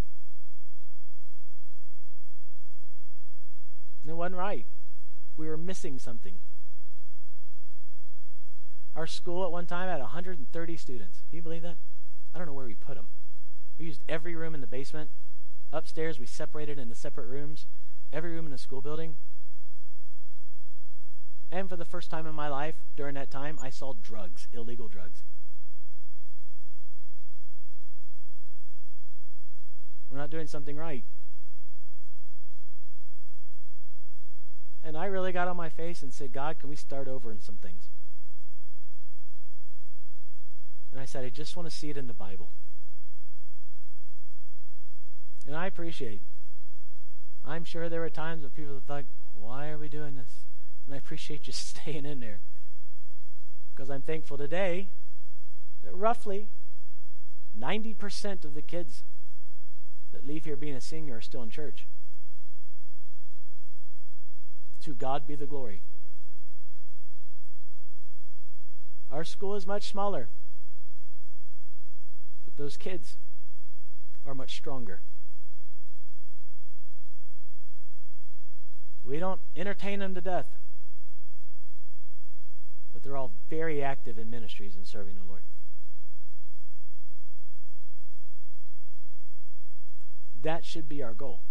And it wasn't right. We were missing something. Our school at one time had 130 students. Can you believe that? I don't know where we put them. We used every room in the basement. Upstairs, we separated into separate rooms. Every room in the school building. And for the first time in my life, during that time, I saw drugs, illegal drugs. We're not doing something right. And I really got on my face and said, God, can we start over in some things? And I said, I just want to see it in the Bible. And I appreciate. I'm sure there were times when people thought, why are we doing this? And I appreciate you staying in there. Because I'm thankful today that roughly 90% of the kids that leave here being a senior are still in church. To God be the glory. Our school is much smaller. those kids are much stronger. We don't entertain them to death, but they're all very active in ministries and serving the Lord. That should be our goal.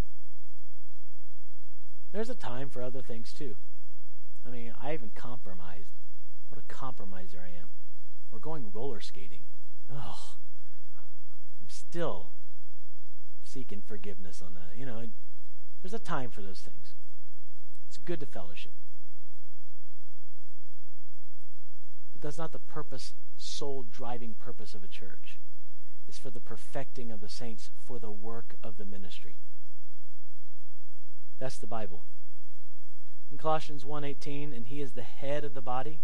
There's a time for other things too. I mean, I even compromised. What a compromiser I am. We're going roller skating. Oh, I'm still seeking forgiveness on that. There's a time for those things. It's good to fellowship. But that's not the purpose, sole driving purpose of a church. It's for the perfecting of the saints, for the work of the ministry. That's the Bible. In Colossians 1:18, and he is the head of the body,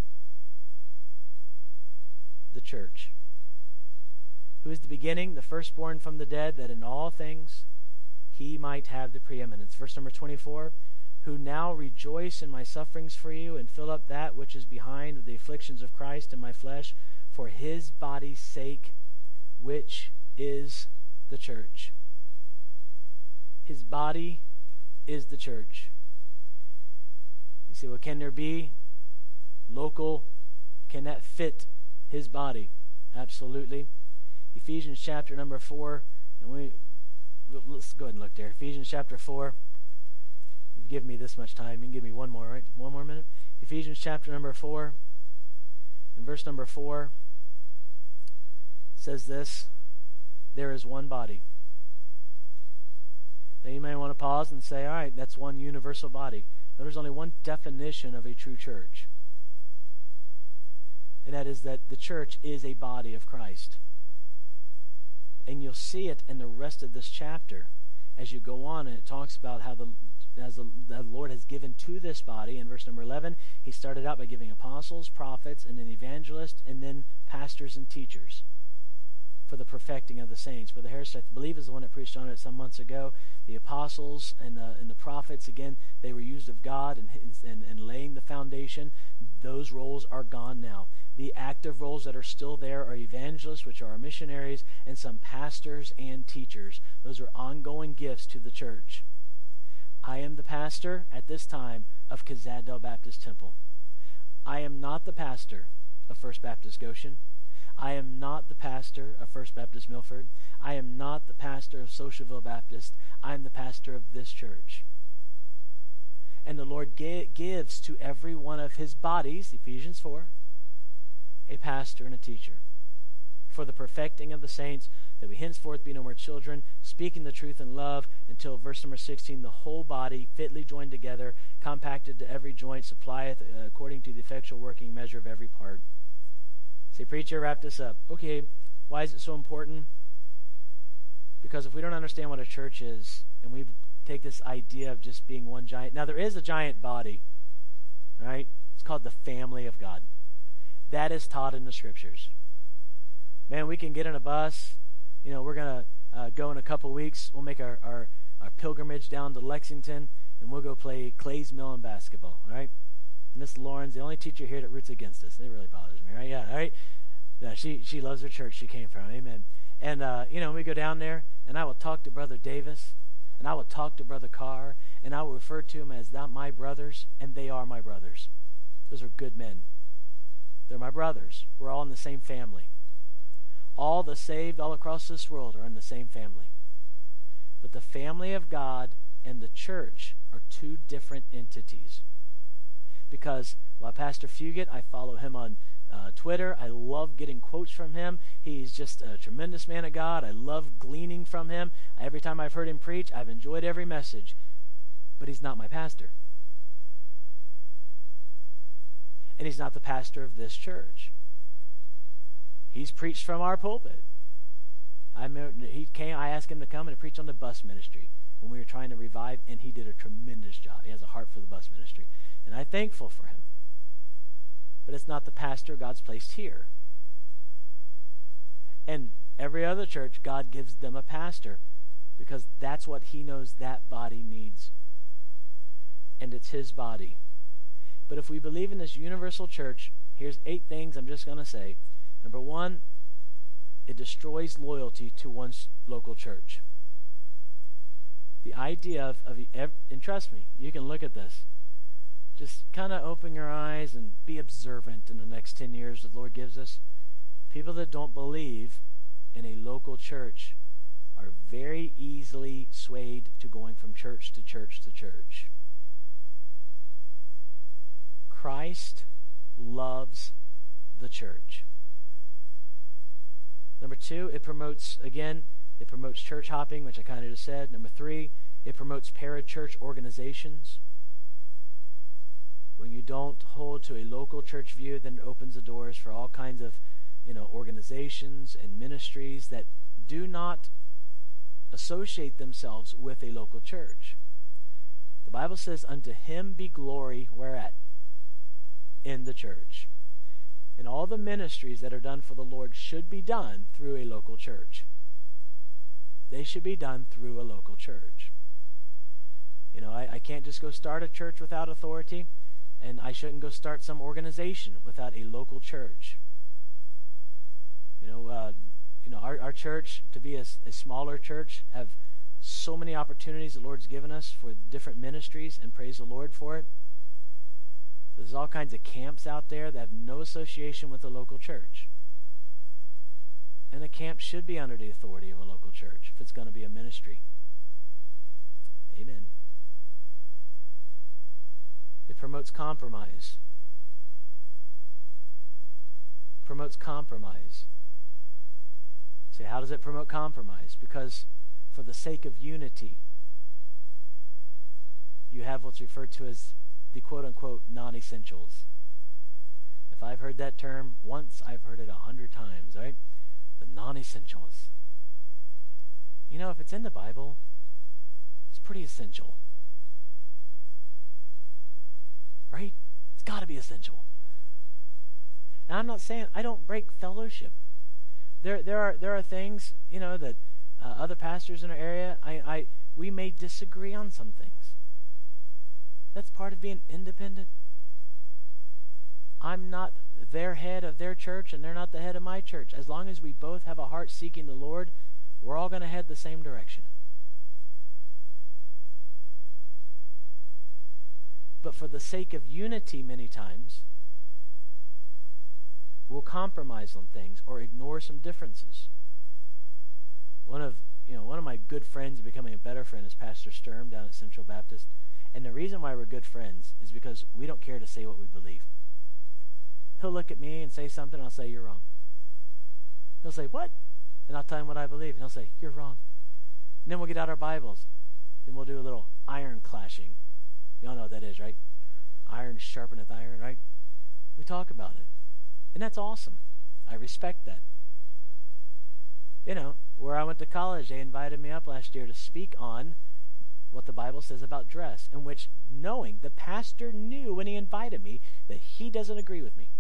the church, who is the beginning, the firstborn from the dead, that in all things he might have the preeminence. Verse number 24, who now rejoice in my sufferings for you, and fill up that which is behind of the afflictions of Christ in my flesh, for his body's sake, which is the church. His body is the church. You say, well, can there be local, can that fit his body? Absolutely. Ephesians chapter number 4, and let's go ahead and look there. Ephesians chapter 4. You've given me this much time. You can give me one more, right? One more minute. Ephesians chapter number 4, and verse number 4 says this: there is one body. Now you may want to pause and say, all right, that's one universal body. No, there's only one definition of a true church. And that is that the church is a body of Christ. And you'll see it in the rest of this chapter as you go on, and it talks about how the Lord has given to this body. In verse number 11, he started out by giving apostles, prophets, and then evangelists, and then pastors and teachers for the perfecting of the saints. Brother Harris, I believe, is the one that preached on it some months ago. The apostles and the prophets, again, they were used of God and laying the foundation. Those roles are gone now. The active roles that are still there are evangelists, which are our missionaries, and some pastors and teachers. Those are ongoing gifts to the church. I am the pastor at this time of Kazadel Baptist Temple. I am not the pastor of First Baptist Goshen. I am not the pastor of First Baptist Milford. I am not the pastor of Socialville Baptist. I am the pastor of this church. And the Lord gives to every one of his bodies, Ephesians 4, a pastor and a teacher, for the perfecting of the saints, that we henceforth be no more children, speaking the truth in love, until verse number 16, the whole body, fitly joined together, compacted to every joint, supplieth according to the effectual working measure of every part. Say, preacher, wrap this up. Okay, why is it so important? Because if we don't understand what a church is, and we take this idea of just being one giant, now there is a giant body, right? It's called the family of God. That is taught in the scriptures. Man, we can get in a bus. We're going to go in a couple weeks. We'll make our pilgrimage down to Lexington, and we'll go play Clays Mill and basketball, all right? Miss Lauren's the only teacher here that roots against us. It really bothers me, right? Yeah, all right? Yeah, she loves her church she came from, amen. And, we go down there, and I will talk to Brother Davis, and I will talk to Brother Carr, and I will refer to them as my brothers, and they are my brothers. Those are good men. They're my brothers. We're all in the same family. All the saved all across this world are in the same family. But the family of God and the church are two different entities. Because while Pastor Fugit, I follow him on Twitter. I love getting quotes from him. He's just a tremendous man of God. I love gleaning from him. Every time I've heard him preach, I've enjoyed every message. But he's not my pastor. And he's not the pastor of this church. He's preached from our pulpit. I asked him to come and preach on the bus ministry when we were trying to revive, and he did a tremendous job. He has a heart for the bus ministry, and I'm thankful for him. But it's not the pastor God's placed here. And every other church, God gives them a pastor because that's what he knows that body needs. And it's his body. But if we believe in this universal church, here's 8 things I'm just going to say. Number 1, it destroys loyalty to one's local church. The idea and trust me, you can look at this. Just kind of open your eyes and be observant in the next 10 years that the Lord gives us. People that don't believe in a local church are very easily swayed to going from church to church to church. Christ loves the church. Number 2, it promotes church hopping, which I kind of just said. Number 3, it promotes parachurch organizations. When you don't hold to a local church view, then it opens the doors for all kinds of, organizations and ministries that do not associate themselves with a local church. The Bible says, "Unto him be glory," where at? In the church. And all the ministries that are done for the Lord should be done through a local church. They should be done through a local church. I can't just go start a church without authority, and I shouldn't go start some organization without a local church. Our church, to be a smaller church, have so many opportunities the Lord's given us for different ministries, and praise the Lord for it. There's all kinds of camps out there that have no association with the local church. And a camp should be under the authority of a local church if it's going to be a ministry. Amen. It promotes compromise. Promotes compromise. Say, how does it promote compromise? Because for the sake of unity, you have what's referred to as the quote-unquote non-essentials. If I've heard that term once, I've heard it 100 times, right? The non-essentials. If it's in the Bible, it's pretty essential. Right? It's got to be essential. And I'm not saying I don't break fellowship. There are things, that other pastors in our area, we may disagree on some things. That's part of being independent. I'm not their head of their church, and they're not the head of my church. As long as we both have a heart seeking the Lord, we're all going to head the same direction. But for the sake of unity, many times, we'll compromise on things or ignore some differences. One of my good friends, becoming a better friend, is Pastor Sturm down at Central Baptist. And the reason why we're good friends is because we don't care to say what we believe. He'll look at me and say something, and I'll say, "You're wrong." He'll say, "What?" And I'll tell him what I believe, and he'll say, "You're wrong." And then we'll get out our Bibles. Then we'll do a little iron clashing. You all know what that is, right? Iron sharpeneth iron, right? We talk about it. And that's awesome. I respect that. Where I went to college, they invited me up last year to speak on what the Bible says about dress, in which the pastor knew when he invited me that he doesn't agree with me.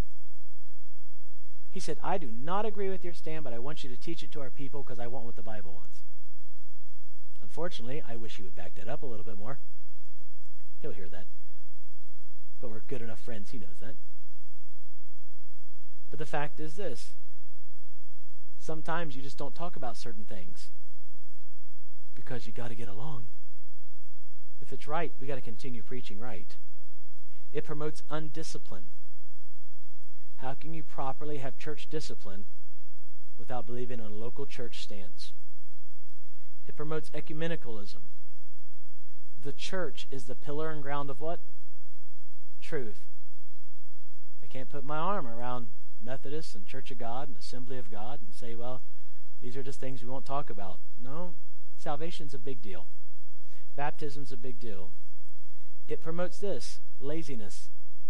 He said, "I do not agree with your stand, but I want you to teach it to our people because I want what the Bible wants." Unfortunately, I wish he would back that up a little bit more. He'll hear that. But we're good enough friends, he knows that. But the fact is this. Sometimes you just don't talk about certain things because you got to get along. If it's right, we got to continue preaching right. It promotes undiscipline. How can you properly have church discipline without believing in a local church stance? It promotes ecumenicalism. The church is the pillar and ground of what? Truth. I can't put my arm around Methodists and Church of God and Assembly of God and say, well, these are just things we won't talk about. No, salvation's a big deal. Baptism's a big deal. It promotes this, laziness.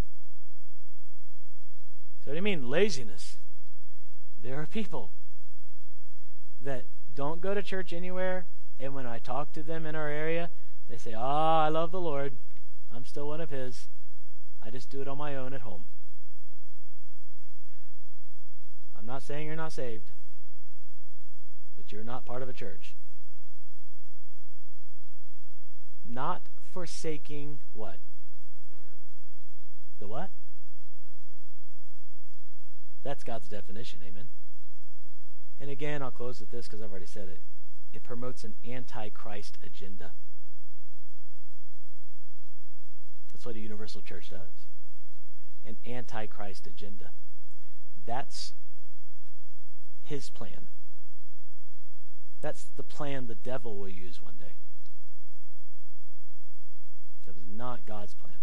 So what do you mean, laziness? There are people that don't go to church anywhere, and when I talk to them in our area, they say, I love the Lord. I'm still one of his. I just do it on my own at home. I'm not saying you're not saved, but you're not part of a church. Not forsaking what? The what? That's God's definition, amen? And again, I'll close with this because I've already said it. It promotes an anti-Christ agenda. That's what a universal church does. An anti-Christ agenda. That's his plan. That's the plan the devil will use one day. That was not God's plan.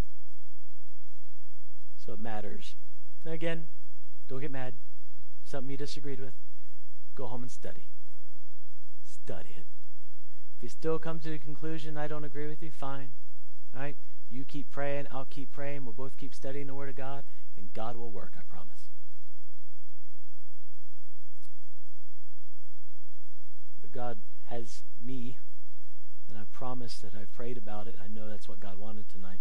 So it matters. Now again, don't get mad. Something you disagreed with, go home and study. Study it. If you still come to the conclusion I don't agree with you, fine. All right? You keep praying, I'll keep praying, we'll both keep studying the Word of God, and God will work, I promise. But God has me, and I promise that I've prayed about it. I know that's what God wanted tonight.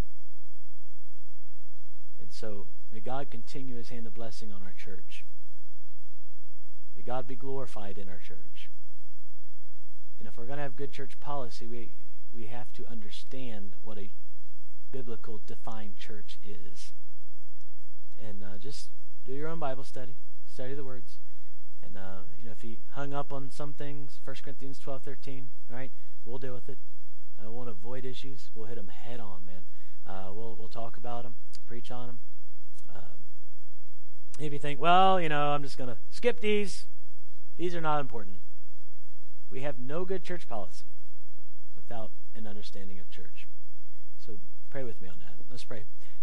And so, may God continue his hand of blessing on our church. May God be glorified in our church. And if we're going to have good church policy, we have to understand what a biblical defined church is. And just do your own Bible study. Study the words. And if you hung up on some things, 1 Corinthians 12:13, all right, we'll deal with it. I won't avoid issues. We'll hit them head on, man. We'll talk about them, preach on them. If you think, well, I'm just going to skip these. These are not important. We have no good church policy without an understanding of church. So pray with me on that. Let's pray.